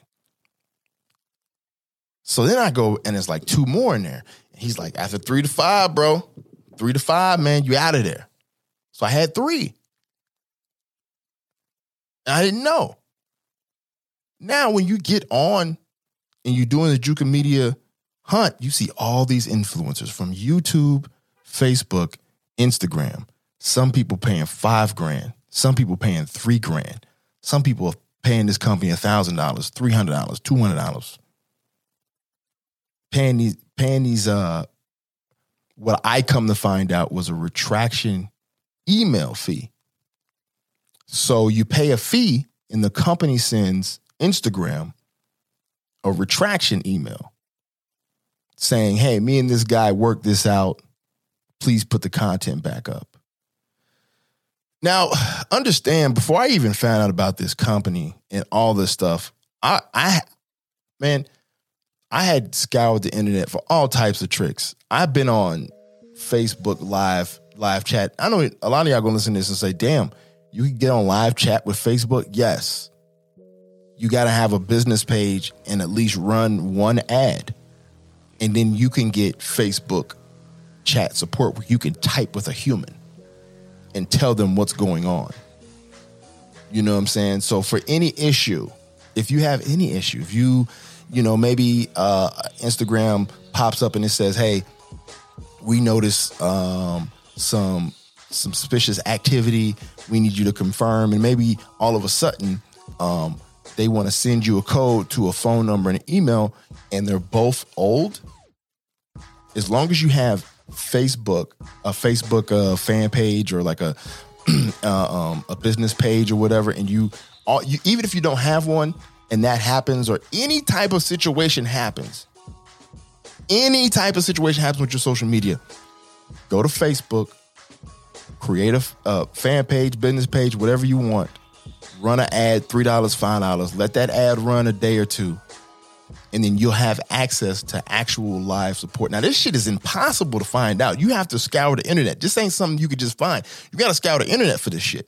So then I go and it's like 2 more in there. And he's like, after 3 to 5, bro, 3 to 5, man, you out of there. So I had 3. And I didn't know. Now, when you get on and you're doing the Jukin Media hunt, you see all these influencers from YouTube, Facebook, Instagram. Some people paying $5,000. Some people paying $3,000. Some people are paying this company $1,000, $300, $200. Paying these what I come to find out was a retraction email fee. So you pay a fee and the company sends Instagram a retraction email saying, hey, me and this guy worked this out. Please put the content back up. Now, understand, before I even found out about this company and all this stuff, I had scoured the internet for all types of tricks. I've been on Facebook live chat. I know a lot of y'all gonna listen to this and say, damn, you can get on live chat with Facebook? Yes. You got to have a business page and at least run one ad. And then you can get Facebook chat support where you can type with a human and tell them what's going on. You know what I'm saying? So for any issue, if you have any issue, if you maybe Instagram pops up and it says, hey, we noticed some suspicious activity. We need you to confirm. And maybe all of a sudden, they want to send you a code to a phone number and an email, and they're both old. As long as you have a Facebook fan page or like a business page or whatever, and you even if you don't have one and that happens, or any type of situation happens with your social media, go to Facebook, create a fan page, business page, whatever you want. Run an ad, $3, $5. Let that ad run a day or two, and then you'll have access to actual live support. Now, this shit is impossible to find out. You have to scour the internet. This ain't something you could just find. You got to scour the internet for this shit.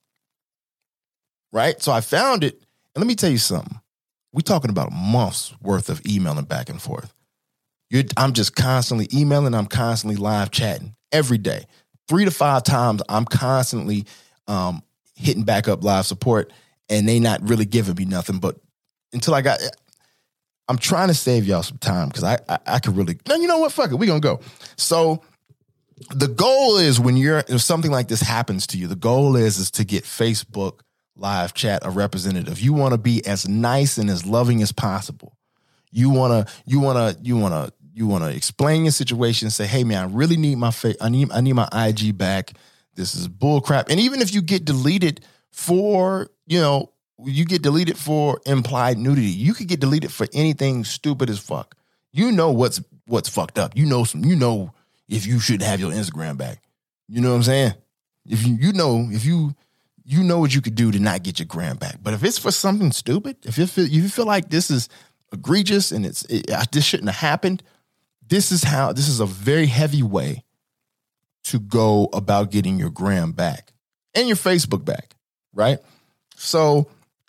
Right? So I found it, and let me tell you something. We're talking about a month's worth of emailing back and forth. I'm just constantly emailing. I'm constantly live chatting every day. 3 to 5 times I'm constantly hitting back up live support, and they not really giving me nothing. But until I'm trying to save y'all some time because I could really, no, you know what? Fuck it. We're going to go. So the goal is if something like this happens to you, the goal is to get Facebook live chat a representative. You want to be as nice and as loving as possible. You want to explain your situation and say, hey man, I really need I need my IG back. This is bull crap. And even if you get deleted for, you get deleted for implied nudity, you could get deleted for anything stupid as fuck. You know what's fucked up. You know if you should have your Instagram back. You know what I'm saying? If you know what you could do to not get your gram back. But if it's for something stupid, if you feel like this is egregious and this shouldn't have happened, this is a very heavy way to go about getting your gram back and your Facebook back, right? So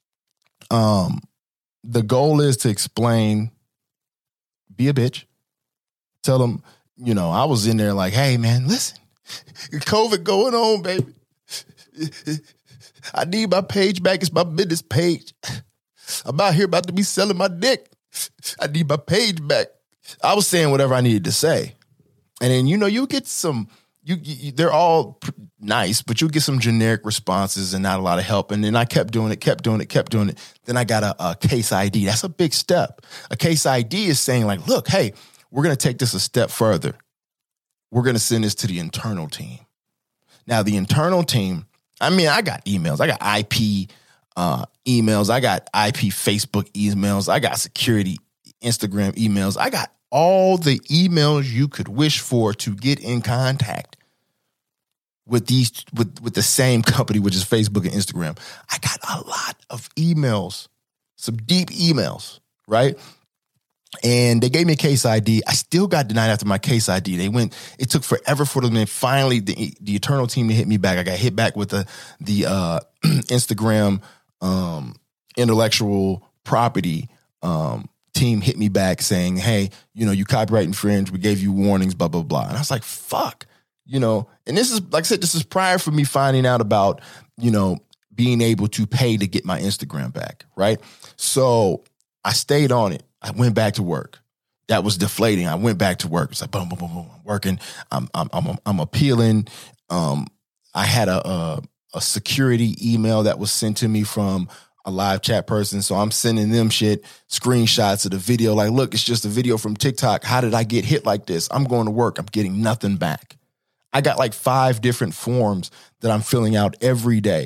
the goal is to explain, be a bitch, tell them, I was in there like, hey man, listen, COVID going on, baby. I need my page back. It's my business page. I'm out here about to be selling my dick. I need my page back. I was saying whatever I needed to say. And then, you get some, they're all nice, but you'll get some generic responses and not a lot of help. And then I kept doing it. Then I got a case ID. That's a big step. A case ID is saying like, look, hey, we're going to take this a step further. We're going to send this to the internal team. Now, the internal team, I got emails. I got IP emails. I got IP Facebook emails. I got security Instagram emails. I got all the emails you could wish for to get in contact with with the same company, which is Facebook and Instagram. I got a lot of emails, some deep emails, right? And they gave me a case ID. I still got denied after my case ID. It took forever for them. And finally, the internal team hit me back. I got hit back with the Instagram intellectual property team hit me back saying, hey, you copyright infringe. We gave you warnings, blah, blah, blah. And I was like, fuck, and this is, like I said, this is prior for me finding out about, being able to pay to get my Instagram back. Right. So I stayed on it. I went back to work. That was deflating. I went back to work. It's like boom, boom, boom, boom. I'm working. I'm appealing. I had a security email that was sent to me from a live chat person. So I'm sending them screenshots of the video. Like, look, it's just a video from TikTok. How did I get hit like this? I'm going to work. I'm getting nothing back. I got like 5 different forms that I'm filling out every day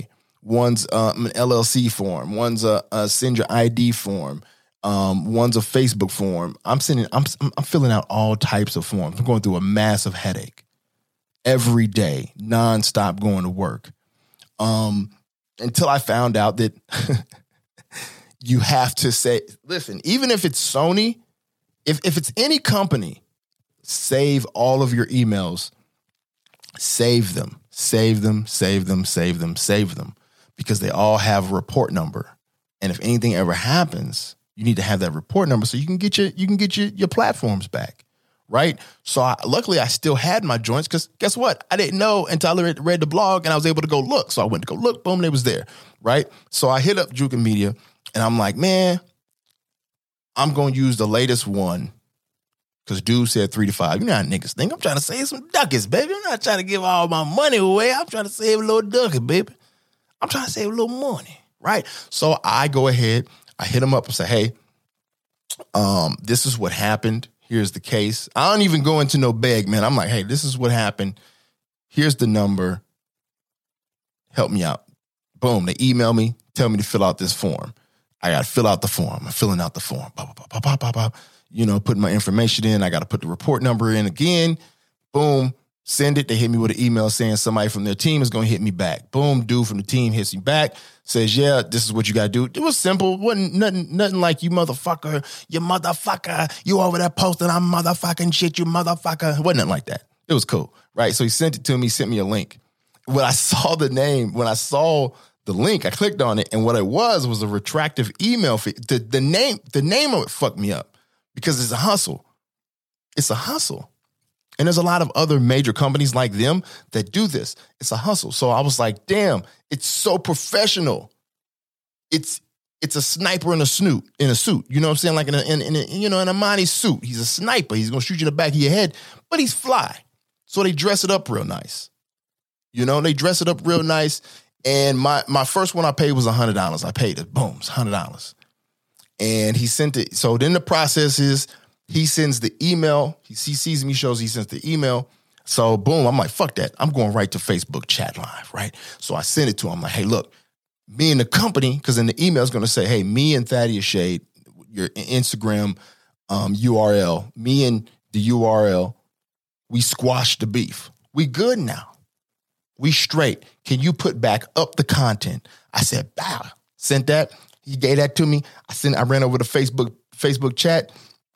One's an LLC form. One's a send your ID form. One's a Facebook form. I'm filling out all types of forms. I'm going through a massive headache every day, nonstop going to work. Until I found out that you have to say, listen, even if it's Sony, if it's any company, save all of your emails, save them, because they all have a report number. And if anything ever happens, you need to have that report number so you can get your platforms back, right? So luckily I still had my joints, because guess what? I didn't know until I read the blog and I was able to go look. So I went to go look, boom, they was there, right? So I hit up Jukin Media and I'm like, man, I'm going to use the latest one, because dude said 3 to 5. You know how niggas think. I'm trying to save some ducats, baby. I'm not trying to give all my money away. I'm trying to save a little ducat, baby. I'm trying to save a little money, right? So I go ahead, I hit him up and say, hey, this is what happened. Here's the case. I don't even go into no beg, man. I'm like, hey, this is what happened. Here's the number. Help me out. Boom. They email me, tell me to fill out this form. I got to fill out the form. I'm filling out the form. Putting my information in. I got to put the report number in again. Boom. Send it. They hit me with an email saying somebody from their team is going to hit me back. Boom. Dude from the team hits me back. Says, yeah, this is what you got to do. It was simple. Wasn't nothing like you motherfucker. You over there posting, I'm motherfucking shit, you motherfucker. It wasn't nothing like that. It was cool, right? So he sent it to me, sent me a link. When I saw the link, I clicked on it, and what it was a retractive email. The name of it fucked me up, because it's a hustle. It's a hustle. And there's a lot of other major companies like them that do this. It's a hustle. So I was like, damn, it's so professional. It's a sniper in a suit. You know what I'm saying? Like in a Amani suit. He's a sniper. He's going to shoot you in the back of your head, but he's fly. So they dress it up real nice. They dress it up real nice. And my first one I paid was $100. I paid it. Boom, it's $100. And he sent it. So then the process is, he sends the email. He sees me, shows he sends the email. So boom, I'm like, fuck that. I'm going right to Facebook chat live, right? So I send it to him. I'm like, hey, look, me and the company, because in the email is going to say, hey, me and Thaddeus Shade, your Instagram URL, me and the URL, we squashed the beef. We good now. We straight. Can you put back up the content? I said, bow. Sent that. He gave that to me. I ran over to Facebook chat.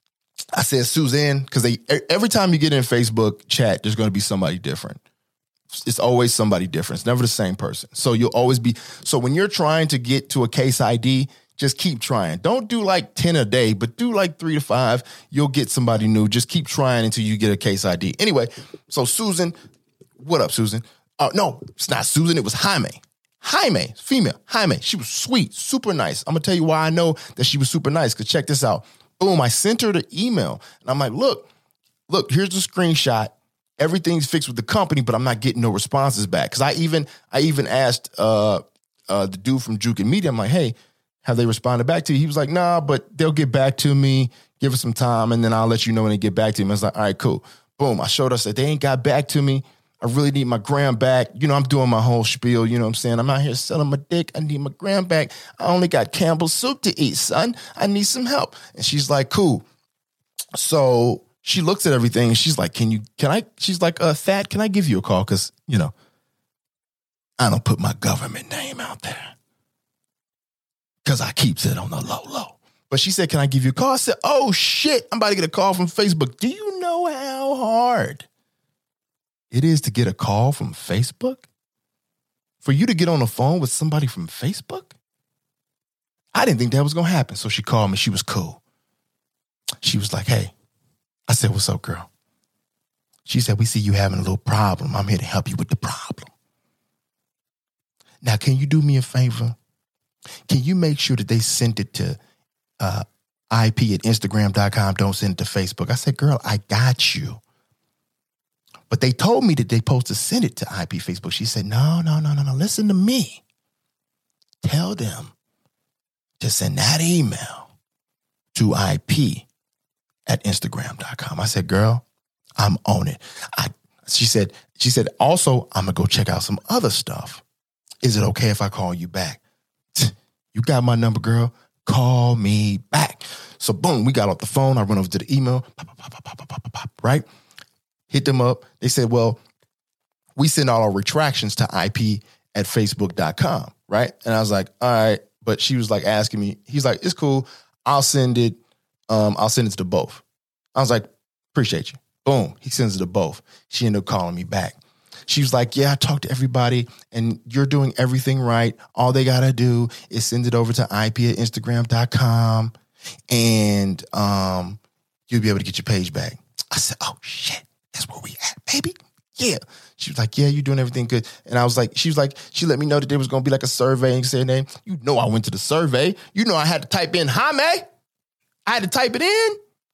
I said, Suzanne, because every time you get in Facebook chat, there's going to be somebody different. It's always somebody different. It's never the same person. So you'll always be. So when you're trying to get to a case ID, just keep trying. Don't do like 10 a day, but do like 3 to 5. You'll get somebody new. Just keep trying until you get a case ID. Anyway, so Susan, what up, Susan? No, it's not Susan. It was Jaime. Jaime, female. Jaime. She was sweet, super nice. I'm going to tell you why I know that she was super nice, because check this out. Boom, I sent her the email. And I'm like, look, here's the screenshot. Everything's fixed with the company, but I'm not getting no responses back. Because I even asked the dude from Jukin Media, I'm like, hey, have they responded back to you? He was like, nah, but they'll get back to me. Give us some time, and then I'll let you know when they get back to me. I was like, all right, cool. Boom, I showed us that they ain't got back to me. I really need my gram back. I'm doing my whole spiel. You know what I'm saying? I'm out here selling my dick. I need my gram back. I only got Campbell's soup to eat, son. I need some help. And she's like, cool. So she looks at everything and she's like, she's like, Thad, can I give you a call? Because, I don't put my government name out there, because I keeps it on the low. But she said, can I give you a call? I said, oh shit, I'm about to get a call from Facebook. Do you know how hard it is to get a call from Facebook? For you to get on the phone with somebody from Facebook? I didn't think that was going to happen. So she called me. She was cool. She was like, hey. I said, what's up, girl? She said, we see you having a little problem. I'm here to help you with the problem. Now, can you do me a favor? Can you make sure that they send it to IP@Instagram.com? Don't send it to Facebook. I said, girl, I got you. But they told me that they supposed to send it to IP Facebook. She said, no. Listen to me. Tell them to send that email to IP@Instagram.com. I said, girl, I'm on it. She said, also, I'm going to go check out some other stuff. Is it okay if I call you back? You got my number, girl. Call me back. So boom, we got off the phone. I went over to the email, right? Hit them up. They said, well, we send all our retractions to IP@facebook.com, right? And I was like, all right. But she was like asking me, he's like, it's cool. I'll send it to both. I was like, appreciate you. Boom. He sends it to both. She ended up calling me back. She was like, yeah, I talked to everybody and you're doing everything right. All they got to do is send it over to IP@Instagram.com and you'll be able to get your page back. I said, oh, shit, that's where we at, baby. Yeah. She was like, yeah, you're doing everything good. And I was like, she let me know that there was going to be like a survey and say name. You know, I went to the survey. You know, I had to type in Jaime. I had to type it in.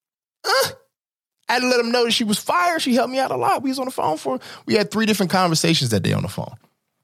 I had to let them know that she was fired. She helped me out a lot. We was on the phone we had 3 different conversations that day on the phone.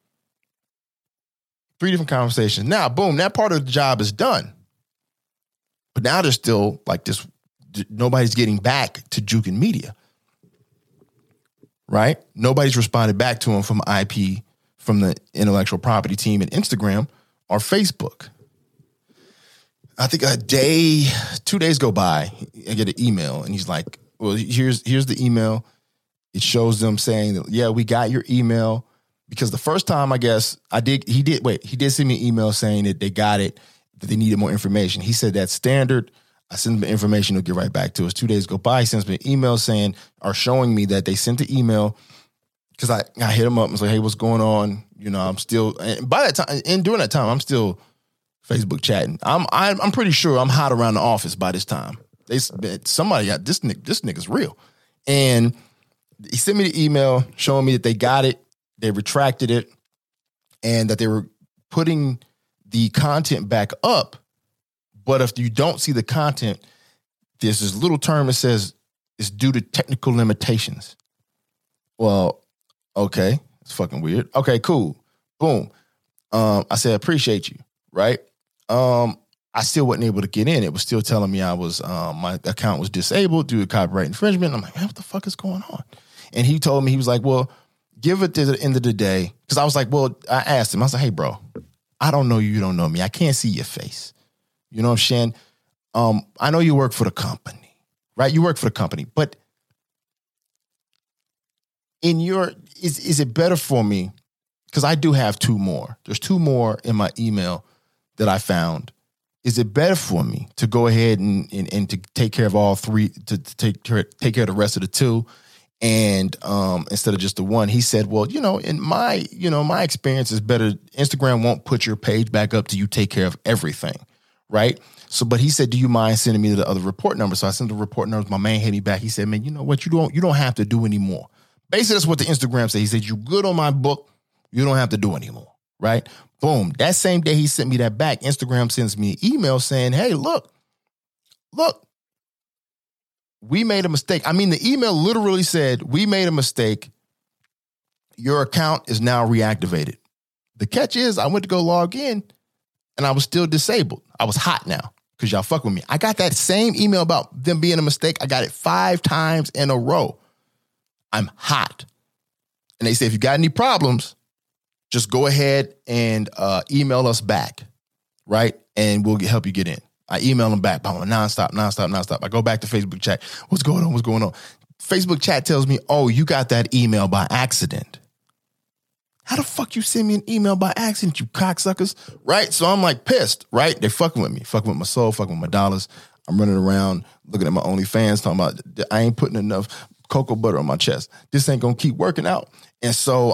3 different conversations. Now, boom, that part of the job is done. But now there's still like this, nobody's getting back to Jukin Media. Right? Nobody's responded back to him from IP, from the intellectual property team at Instagram or Facebook. I think 2 days go by, I get an email and he's like, well, here's the email. It shows them saying that, yeah, we got your email. Because the first time, I guess, he did send me an email saying that they got it, that they needed more information. He said that's standard. I send them the information, they'll get right back to us. 2 days go by, he sends me an email showing me that they sent the email because I hit him up and was like, hey, what's going on? You know, I'm still, and by that time, and during that time, I'm still Facebook chatting. I'm pretty sure I'm hot around the office by this time. Somebody got this nigga's real. And he sent me the email showing me that they got it, they retracted it, and that they were putting the content back up. But if you don't see the content, there's this little term that says it's due to technical limitations. Well, okay, it's fucking weird. Okay, cool. Boom. I said, appreciate you, right? I still wasn't able to get in. It was still telling me I was my account was disabled due to copyright infringement. I'm like, man, what the fuck is going on? And he told me, he was like, well, give it to the end of the day. Because I was like, well, I asked him, I was like, hey, bro, I don't know you don't know me. I can't see your face. You know what I'm saying? I know you work for the company, right? You work for the company, but is it better for me? Because I do have 2 more. There's 2 more in my email that I found. Is it better for me to go ahead and to take care of all 3, to take care of the rest of the 2, and instead of just the 1? He said, well, in my experience is better. Instagram won't put your page back up till you take care of everything, right? So, but he said, do you mind sending me the other report number? So I sent the report numbers. My man hit me back. He said, man, you know what? You don't have to do anymore. Basically, that's what the Instagram said. He said, you good on my book. You don't have to do anymore, right? Boom. That same day he sent me that back, Instagram sends me an email saying, hey, look, we made a mistake. I mean, the email literally said, we made a mistake. Your account is now reactivated. The catch is I went to go log in and I was still disabled. I was hot now because y'all fuck with me. I got that same email about them being a mistake. I got it 5 times in a row. I'm hot. And they say, if you got any problems, just go ahead and email us back, right? And we'll help you get in. I email them back, nonstop. I go back to Facebook chat. What's going on? Facebook chat tells me, oh, you got that email by accident. How the fuck you send me an email by accident, you cocksuckers? Right? So I'm like pissed, right? They're fucking with me, fucking with my soul, fucking with my dollars. I'm running around looking at my OnlyFans, talking about I ain't putting enough cocoa butter on my chest. This ain't gonna keep working out. And so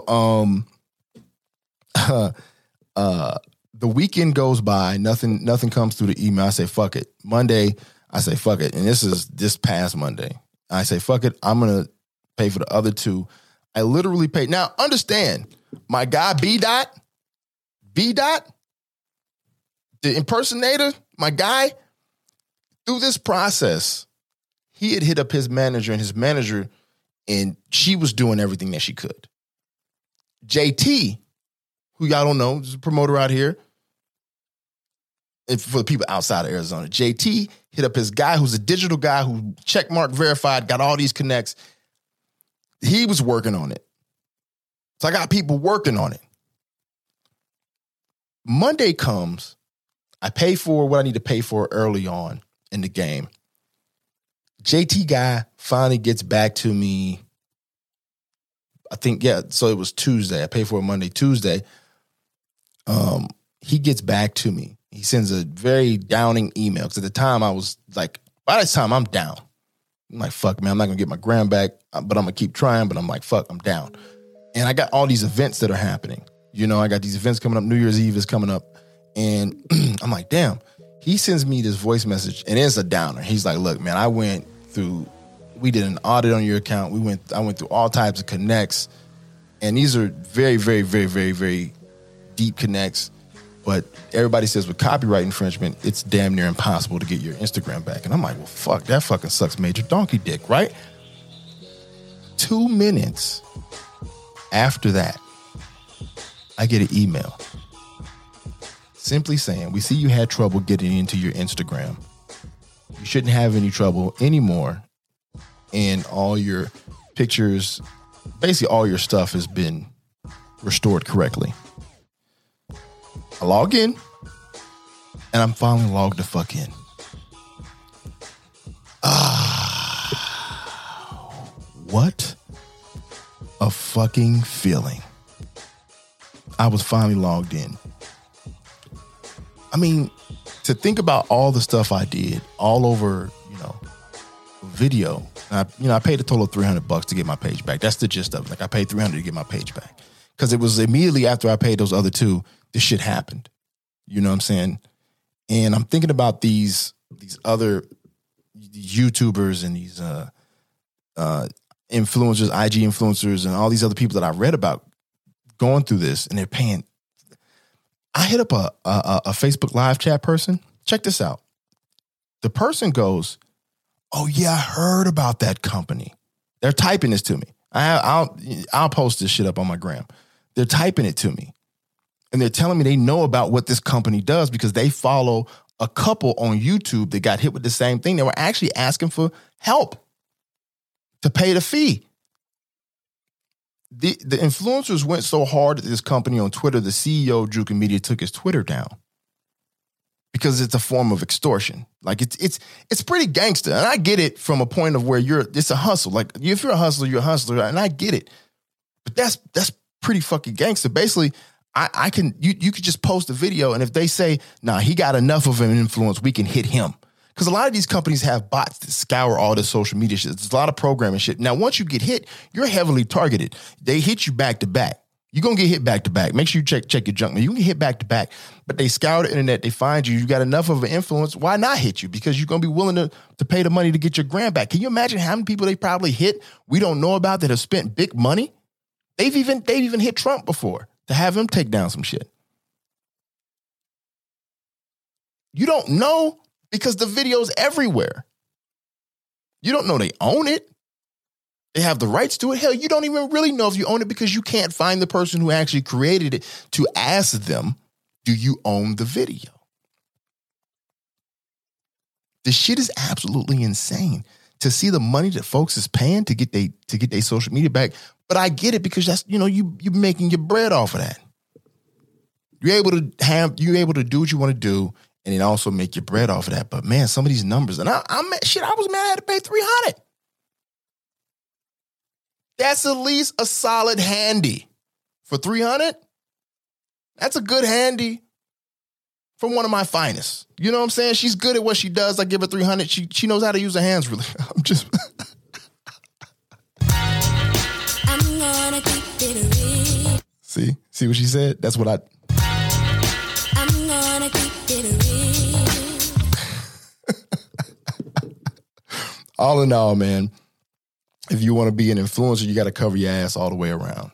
the weekend goes by, nothing comes through the email. I say, fuck it. Monday, I say, fuck it. And this is this past Monday. I say, fuck it. I'm going to pay for the other 2. I literally paid. Now, understand, my guy B Dot, the impersonator, my guy, through this process, he had hit up his manager, and she was doing everything that she could. JT, who y'all don't know, is a promoter out here. And for the people outside of Arizona, JT hit up his guy who's a digital guy who checkmark verified, got all these connects. He was working on it. So I got people working on it. Monday comes, I pay for what I need to pay for early on in the game. JT guy finally gets back to me. I think, so it was Tuesday. I paid for it Monday, Tuesday. He gets back to me. He sends a very downing email. Because at the time I was like, by this time I'm down. I'm like, fuck, man, I'm not going to get my gram back, but I'm going to keep trying. But I'm like, fuck, I'm down. And I got all these events that are happening. You know, I got these events coming up. New Year's Eve is coming up. And I'm like, damn. He sends me this voice message, and it's a downer. He's like, look, man, I went through, we did an audit on your account. I went through all types of connects. And these are very, very, very, very, very deep connects. But everybody says with copyright infringement, it's damn near impossible to get your Instagram back. And I'm like, well, fuck, that fucking sucks major donkey dick, right? 2 minutes after that, I get an email simply saying, we see you had trouble getting into your Instagram. You shouldn't have any trouble anymore. And all your pictures, basically all your stuff has been restored correctly. I log in, and I'm finally logged the fuck in. What a fucking feeling. I was finally logged in. I mean, to think about all the stuff I did all over, video. I paid a total of $300 to get my page back. That's the gist of it. Like, I paid $300 to get my page back. Because it was immediately after I paid those other two, this shit happened. You know what I'm saying? And I'm thinking about these other YouTubers and these influencers, IG influencers, and all these other people that I read about going through this, and they're paying. I hit up a Facebook live chat person. Check this out. The person goes, "Oh yeah, I heard about that company." They're typing this to me. I'll post this shit up on my gram. They're typing it to me. And they're telling me they know about what this company does because they follow a couple on YouTube that got hit with the same thing. They were actually asking for help to pay the fee. The influencers went so hard at this company on Twitter, the CEO of Juke Media took his Twitter down because it's a form of extortion. Like it's pretty gangster. And I get it from a point of where it's a hustle. Like if you're a hustler, you're a hustler. And I get it. But that's pretty fucking gangster. Basically, you could just post a video, and if they say, nah, he got enough of an influence, we can hit him. Because a lot of these companies have bots that scour all this social media shit. There's a lot of programming shit. Now, once you get hit, you're heavily targeted. They hit you back to back. You're going to get hit back to back. Make sure you check your junk mail. You can get hit back to back. But they scour the internet. They find you. You got enough of an influence. Why not hit you? Because you're going to be willing to pay the money to get your gram back. Can you imagine how many people they probably hit we don't know about that have spent big money? They've even hit Trump before to have him take down some shit. You don't know because the video's everywhere. You don't know they own it. They have the rights to it. Hell, you don't even really know if you own it because you can't find the person who actually created it to ask them, do you own the video? This shit is absolutely insane to see the money that folks is paying to get their social media back. But I get it because that's, you're making your bread off of that. You're able to do what you want to do and then also make your bread off of that. But man, some of these numbers, and I was mad I had to pay $300. That's at least a solid handy. For $300, that's a good handy from one of my finest. You know what I'm saying? She's good at what she does. I give her $300. She knows how to use her hands really. I'm just I'm gonna keep it real. See what she said? That's what I'm gonna keep it real. All in all, man, if you want to be an influencer, you got to cover your ass all the way around.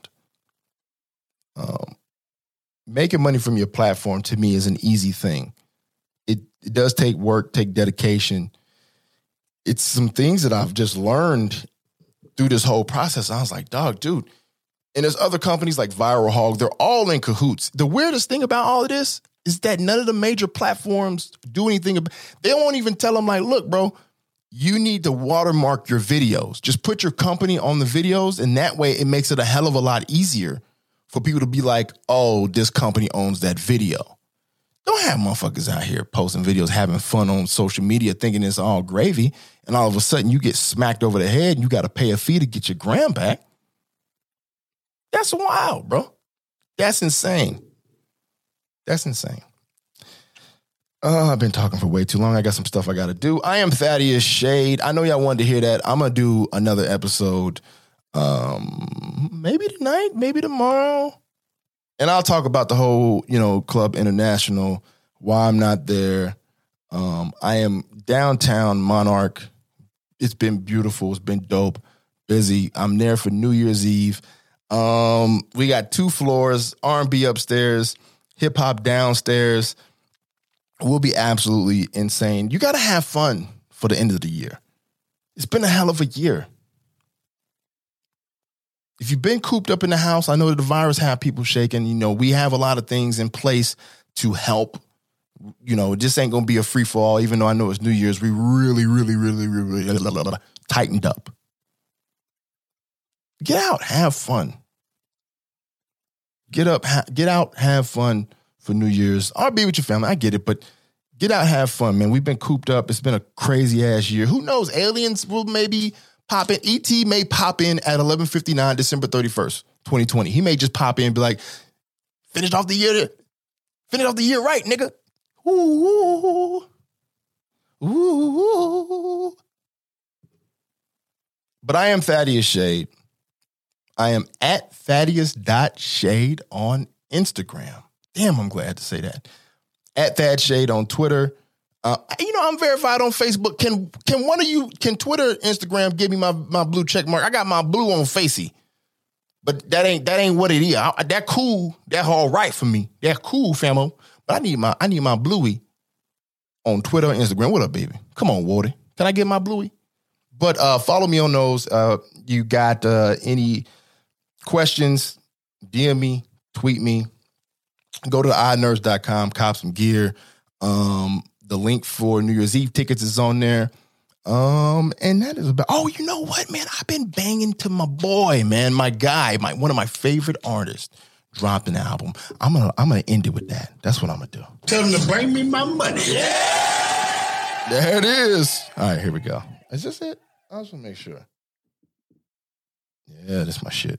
Making money from your platform, to me, is an easy thing. It does take work, take dedication. It's some things that I've just learned through this whole process. I was like, dog, dude. And there's other companies like Viral Hog. They're all in cahoots. The weirdest thing about all of this is that none of the major platforms do anything. They won't even tell them, like, look, bro, you need to watermark your videos. Just put your company on the videos, and that way it makes it a hell of a lot easier for people to be like, oh, this company owns that video. Don't have motherfuckers out here posting videos, having fun on social media, thinking it's all gravy, and all of a sudden you get smacked over the head and you got to pay a fee to get your gram back. That's wild, bro. That's insane. That's insane. I've been talking for way too long. I got some stuff I got to do. I am Thaddeus Shade. I know y'all wanted to hear that. I'm going to do another episode maybe tonight, maybe tomorrow. And I'll talk about the whole, Club International, why I'm not there. I am downtown Monarch. It's been beautiful. It's been dope. Busy. I'm there for New Year's Eve. We got 2 floors, R&B upstairs, hip hop downstairs. Will be absolutely insane. You got to have fun for the end of the year. It's been a hell of a year. If you've been cooped up in the house, I know that the virus have people shaking. We have a lot of things in place to help. It just ain't going to be a free for all, even though I know it's New Year's. We really, really, really, really tightened up. Get out, have fun. Get out, have fun for New Year's. I'll be with your family. I get it, but get out, have fun, man. We've been cooped up. It's been a crazy ass year. Who knows? Aliens will maybe pop in. E.T. may pop in at 11:59, December 31st, 2020. He may just pop in and be like, finish off the year right, nigga. Ooh. Ooh. But I am Thaddeus Shade. I am at Thaddeus.Shade on Instagram. Damn, I'm glad to say that. At Thad Shade on Twitter. I'm verified on Facebook. Can one of you, Twitter, Instagram give me my blue check mark? I got my blue on Facey. But that ain't what it is. That cool. That all right for me. That cool, famo. But I need my bluey on Twitter and Instagram. What up, baby? Come on, Wardy. Can I get my bluey? But follow me on those. You got any questions, DM me, tweet me. Go to iNerds.com, cop some gear. The link for New Year's Eve tickets is on there. And that is about, oh, you know what, man? I've been banging to my boy, man, my guy, one of my favorite artists dropped an album. I'm gonna end it with that. That's what I'm gonna do. Tell them to bring me my money. Yeah! There it is. All right, here we go. Is this it? I just want to make sure. Yeah, this is my shit.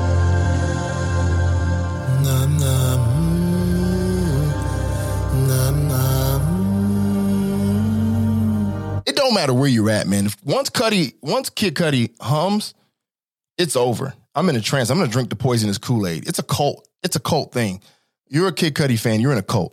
It don't matter where you're at, man. Once Kid Cudi hums, it's over. I'm in a trance. I'm going to drink the poisonous Kool-Aid. It's a cult. It's a cult thing. You're a Kid Cudi fan. You're in a cult.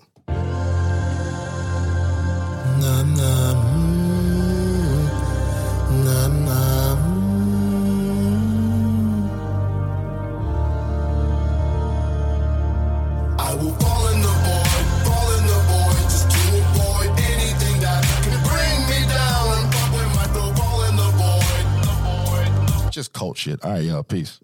I will fall in the void, just to avoid anything that can bring me down. And fuck with my flow, fall in the void. Just cult shit. All right, y'all. Peace.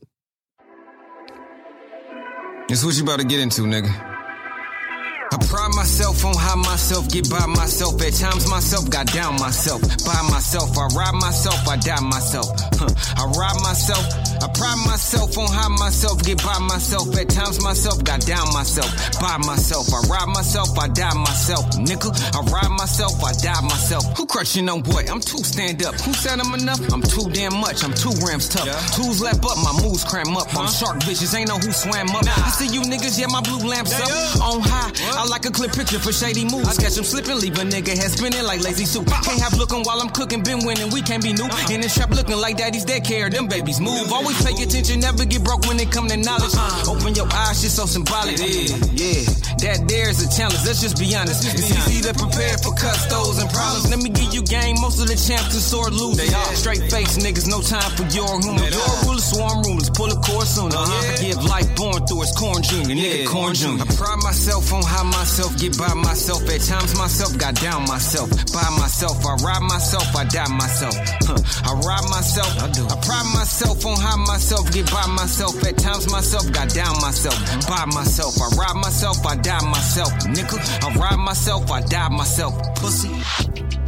This what you about to get into, nigga. I pride myself on how myself get by myself. At times myself got down myself. By myself, I ride myself, I die myself. I ride myself, I pride myself on how myself get by myself. At times myself got down myself. By myself, I ride myself, I die myself. Nickel, I ride myself, I die myself. Who crushing on what? I'm too stand up. Who said I'm enough? I'm too damn much. I'm 2 grams tough. Yeah. Tools lap up, my moves cram up. I'm shark bitches, ain't know who swam up. I see you niggas, yeah, my blue lamps up. On high, I like a clear picture for shady moves. Catch them slipping, leave a nigga head spinning like lazy soup. Can't have looking while I'm cooking, been winning, we can't be new. In this trap looking like daddy's daycare, them babies move. Always pay attention, never get broke when it come to knowledge. Open your eyes, shit so symbolic. Yeah, that there's a challenge, let's just be honest. It's easy to prepare for custos and problems. Let me give you game, most of the champs are sore losers. Straight face niggas, no time for your humor. Your rulers, swarm rulers, pull a cord sooner. I give life born through its Corn Jr., nigga, Corn Jr. I pride myself on how myself get by myself. At times myself got down myself. By myself, I ride myself, I die myself. I ride myself, I pride myself on how myself get by myself. At times myself got down myself. By myself, I ride myself, I die myself. Nickel, I ride myself, I die myself. Pussy.